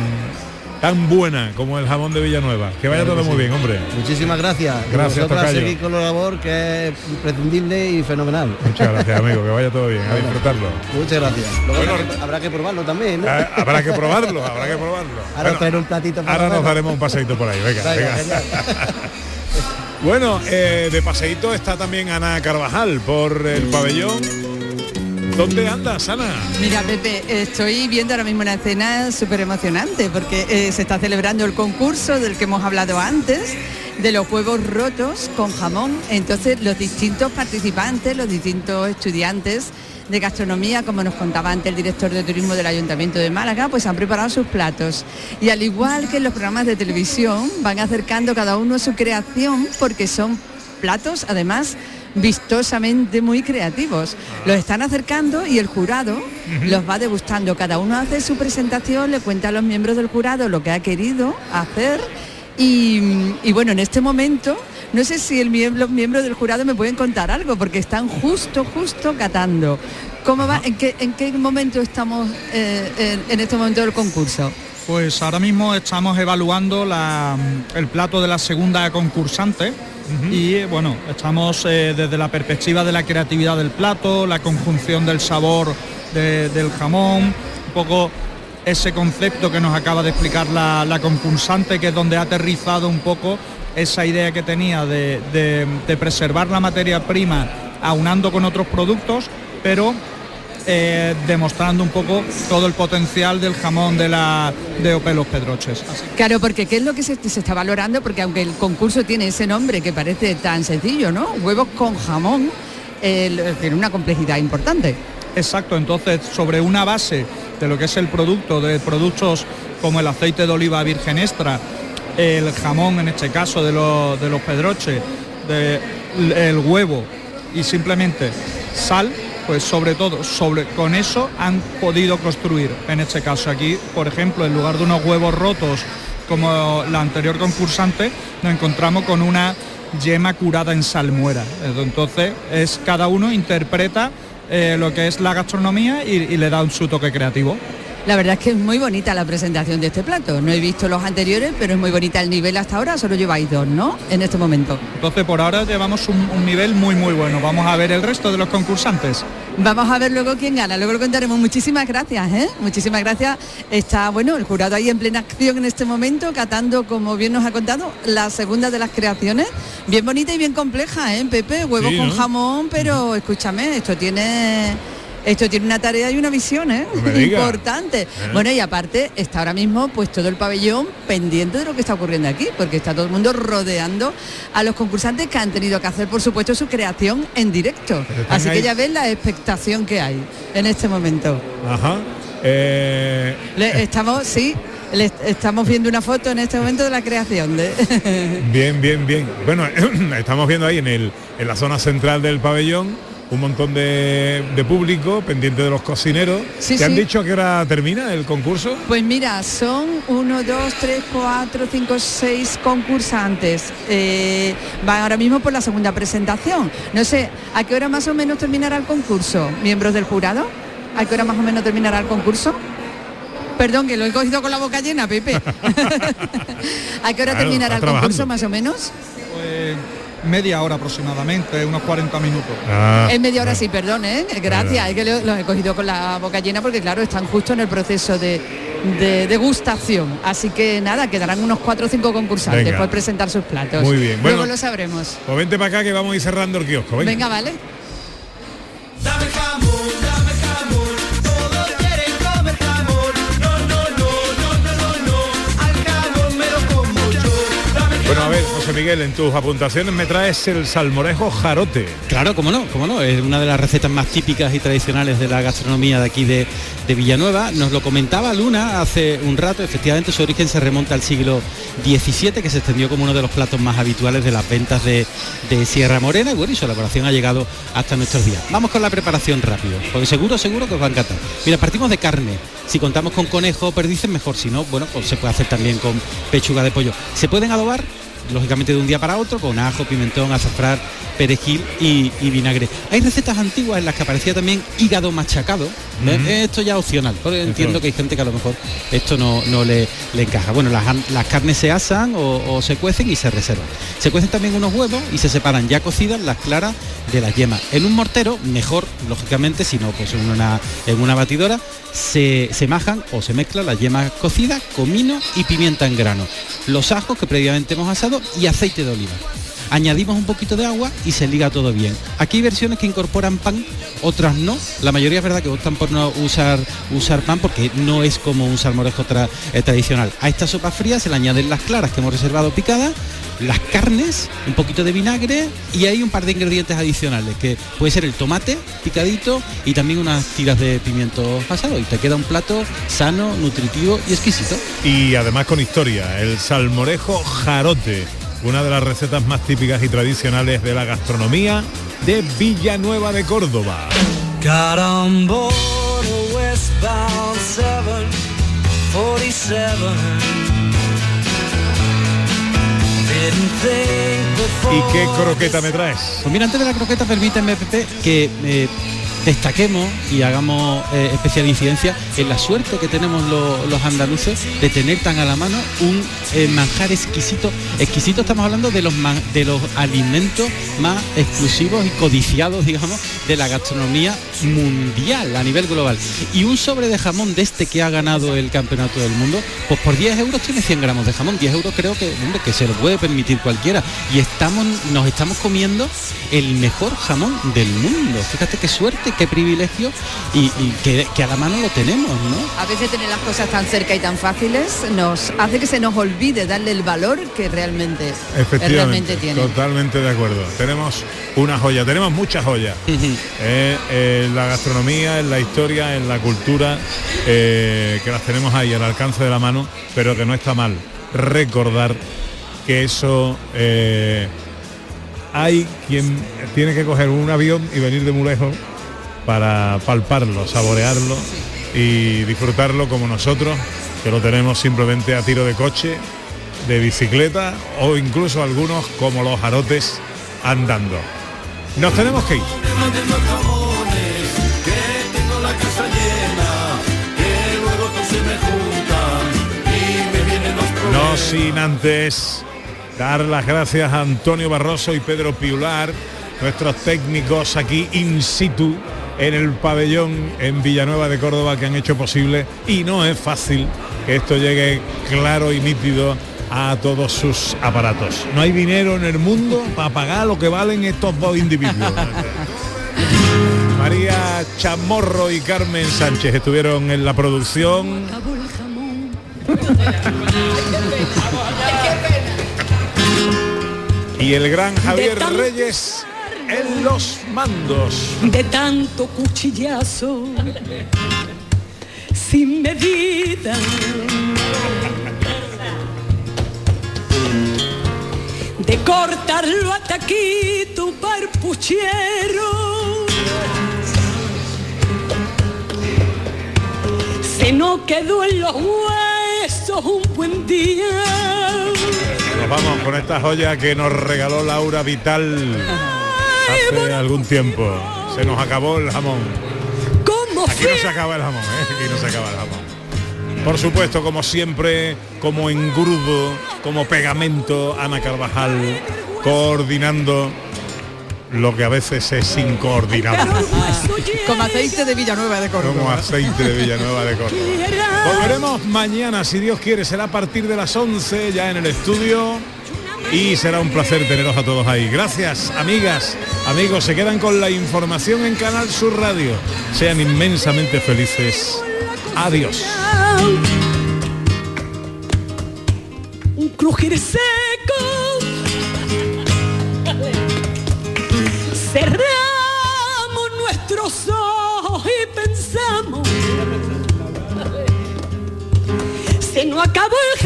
tan buena como el jamón de Villanueva. Que vaya Claro todo que muy sí. bien, hombre. Muchísimas gracias. Gracias, Vosotros a tocayo. seguir con la labor, que es imprescindible y fenomenal. Muchas gracias, amigo, que vaya todo bien, a disfrutarlo. Muchas gracias. Luego Bueno, habrá, que, habrá que probarlo también, ¿no? Ah, habrá que probarlo, habrá que probarlo. Ahora Bueno, traer un platito para ahora nos verlo. daremos un paseíto por ahí, venga, Venga, venga. Bueno, eh, de paseíto está también Ana Carvajal por el pabellón. ¿Dónde andas, Ana? Mira, Pepe, estoy viendo ahora mismo una escena súper emocionante porque eh, se está celebrando el concurso del que hemos hablado antes, de los huevos rotos con jamón. Entonces, los distintos participantes, los distintos estudiantes de gastronomía, como nos contaba antes el director de turismo del Ayuntamiento de Málaga, pues han preparado sus platos. Y al igual que en los programas de televisión, van acercando cada uno su creación, porque son platos, además, vistosamente muy creativos. Los están acercando y el jurado los va degustando. Cada uno hace su presentación, le cuenta a los miembros del jurado lo que ha querido hacer y, y bueno, en este momento no sé si el miembro, los miembros del jurado me pueden contar algo porque están justo, justo catando. ¿Cómo va? ¿En qué, en qué momento estamos eh, en, en este momento del concurso? Pues ahora mismo estamos evaluando la, el plato de la segunda concursante. Uh-huh. Y bueno, estamos eh, desde la perspectiva de la creatividad del plato, la conjunción del sabor de, del jamón, un poco ese concepto que nos acaba de explicar la, la concursante, que es donde ha aterrizado un poco esa idea que tenía de, de, de preservar la materia prima aunando con otros productos, pero Eh, demostrando un poco todo el potencial del jamón de la de O P Los Pedroches. Así. Claro, porque ¿qué es lo que se, se está valorando? Porque aunque el concurso tiene ese nombre que parece tan sencillo, ¿no? Huevos con jamón, eh, tiene una complejidad importante. Exacto, entonces sobre una base de lo que es el producto, de productos como el aceite de oliva virgen extra, el jamón en este caso de los, de los Pedroches, de, el huevo y simplemente sal, pues sobre todo, sobre, con eso han podido construir, en este caso aquí, por ejemplo, en lugar de unos huevos rotos como la anterior concursante, nos encontramos con una yema curada en salmuera. Entonces, es cada uno interpreta eh, lo que es la gastronomía y, y le da un su toque creativo. La verdad es que es muy bonita la presentación de este plato. No he visto los anteriores, pero es muy bonita el nivel hasta ahora. Solo lleváis dos, ¿no? En este momento. Entonces, por ahora llevamos un, un nivel muy, muy bueno. Vamos a ver el resto de los concursantes. Vamos a ver luego quién gana. Luego lo contaremos. Muchísimas gracias, ¿eh? Muchísimas gracias. Está, bueno, el jurado ahí en plena acción en este momento, catando, como bien nos ha contado, la segunda de las creaciones. Bien bonita y bien compleja, ¿eh, Pepe? Huevos Sí, con ¿no? jamón, pero escúchame, esto tiene... Esto tiene una tarea y una visión, ¿eh? No me diga. Importante. ¿Eh? Bueno, y aparte está ahora mismo pues todo el pabellón pendiente de lo que está ocurriendo aquí, porque está todo el mundo rodeando a los concursantes que han tenido que hacer, por supuesto, su creación en directo. Así ahí. que ya ves la expectación que hay en este momento. Ajá. Eh, Le, estamos, sí, le, estamos viendo una foto en este momento de la creación. De... Bien, bien, bien. Bueno, estamos viendo ahí en, el, en la zona central del pabellón un montón de, de público pendiente de los cocineros. Sí, ¿Te han sí. dicho a qué hora termina el concurso? Pues mira, son uno, dos, tres, cuatro, cinco, seis concursantes. Eh, van ahora mismo por la segunda presentación. No sé, ¿a qué hora más o menos terminará el concurso? ¿Miembros del jurado? ¿A qué hora más o menos terminará el concurso? Perdón, que lo he cogido con la boca llena, Pepe. ¿A qué hora Claro, terminará el está concurso trabajando. más o menos? Pues media hora aproximadamente, unos cuarenta minutos. En media hora sí, perdón, ¿eh? Gracias, es que lo, lo he cogido con la boca llena porque claro, están justo en el proceso de, de degustación. Así que nada, quedarán unos cuatro o cinco concursantes Venga. por presentar sus platos. Muy bien, Luego bueno. lo sabremos. Pues vente para acá que vamos a ir cerrando el kiosco. Venga. Venga, vale. Dame jamón, dame jamón, todos quieren comer jamón. No, no, no, no, no, no, no, al jamón me lo como yo. Dame Bueno, a ver, José Miguel, en tus apuntaciones me traes el salmorejo jarote. Claro, cómo no, cómo no, es una de las recetas más típicas y tradicionales de la gastronomía de aquí de, de Villanueva. Nos lo comentaba Luna hace un rato, efectivamente su origen se remonta al siglo diecisiete, que se extendió como uno de los platos más habituales de las ventas de, de Sierra Morena, y bueno, y su elaboración ha llegado hasta nuestros días. Vamos con la preparación rápido, porque seguro, seguro que os va a encantar. Mira, partimos de carne. Si contamos con conejo o perdices, mejor. Si no, bueno, pues se puede hacer también con pechuga de pollo. Se pueden adobar lógicamente de un día para otro, con ajo, pimentón, azafrán, perejil y, y vinagre. Hay recetas antiguas en las que aparecía también hígado machacado. ¿Ves? Ujú. Esto ya opcional, porque entiendo Eso. que hay gente que a lo mejor esto no, no le, le encaja. Bueno, las, las carnes se asan o, o se cuecen y se reservan. Se cuecen también unos huevos y se separan ya cocidas las claras de las yemas. En un mortero, mejor, lógicamente, si no, pues en una, en una batidora, se, se majan o se mezclan las yemas cocidas, comino y pimienta en grano. Los ajos que previamente hemos asado y aceite de oliva. Añadimos un poquito de agua y se liga todo bien. Aquí hay versiones que incorporan pan, otras no. La mayoría es verdad que optan por no usar, usar pan porque no es como un salmorejo tra, eh, tradicional. A esta sopa fría se le añaden las claras que hemos reservado picadas, las carnes, un poquito de vinagre y hay un par de ingredientes adicionales que puede ser el tomate picadito y también unas tiras de pimiento asado y te queda un plato sano, nutritivo y exquisito. Y además con historia, el salmorejo jarote, una de las recetas más típicas y tradicionales de la gastronomía de Villanueva de Córdoba. Got on board a westbound seven forty-seven. Didn't think before ¿Y qué croqueta me traes? Pues mira, antes de la croqueta, permítanme, Pepe, que eh, destaquemos y hagamos eh, especial incidencia en la suerte que tenemos lo, los andaluces de tener tan a la mano un eh, manjar exquisito. Exquisito, estamos hablando de los, man, de los alimentos más exclusivos y codiciados, digamos, de la gastronomía mundial a nivel global. Y un sobre de jamón de este que ha ganado el campeonato del mundo, pues por diez euros tiene cien gramos de jamón. diez euros creo que, hombre, que se lo puede permitir cualquiera. Y estamos, nos estamos comiendo el mejor jamón del mundo. Fíjate qué suerte, qué privilegio y, y que, que a la mano lo tenemos, ¿no? A veces tener las cosas tan cerca y tan fáciles nos hace que se nos olvide darle el valor que realmente, Efectivamente, realmente tiene. totalmente de acuerdo. Tenemos una joya, tenemos muchas joyas. eh, eh, en la gastronomía, en la historia, en la cultura, eh, que las tenemos ahí al alcance de la mano, pero que no está mal recordar que eso... Eh, hay quien tiene que coger un avión y venir de muy lejos para palparlo, saborearlo y disfrutarlo como nosotros, que lo tenemos simplemente a tiro de coche, de bicicleta o incluso algunos como los jarotes andando. Nos tenemos que ir. que tengo la casa llena, que luego todos se me juntan y me vienen los problemas. No sin antes dar las gracias a Antonio Barroso y Pedro Piular, nuestros técnicos aquí in situ en el pabellón en Villanueva de Córdoba, que han hecho posible, y no es fácil que esto llegue claro y nítido a todos sus aparatos. No hay dinero en el mundo para pagar lo que valen estos dos individuos. No María Chamorro y Carmen Sánchez estuvieron en la producción. Y el gran Javier Reyes en los mandos. De tanto cuchillazo sin medida, de cortarlo hasta aquí tu parpuchero, se nos quedó en los huesos un buen día. Nos vamos con esta joya que nos regaló Laura Vital hace algún tiempo. Se nos acabó el jamón. Aquí no se acaba el jamón, ¿eh? Aquí no se acaba el jamón. Por supuesto, como siempre, como engrudo, como pegamento, Ana Carvajal, coordinando lo que a veces es incoordinable. Como aceite de Villanueva de Córdoba. Como aceite de Villanueva de Córdoba. Volveremos mañana, si Dios quiere, será a partir de las once ya en el estudio. Y será un placer teneros a todos ahí. Gracias, amigas, amigos. Se quedan con la información en Canal Sur Radio. Sean inmensamente felices. Adiós. Un crujir seco, cerramos nuestros ojos y pensamos, se nos acabó el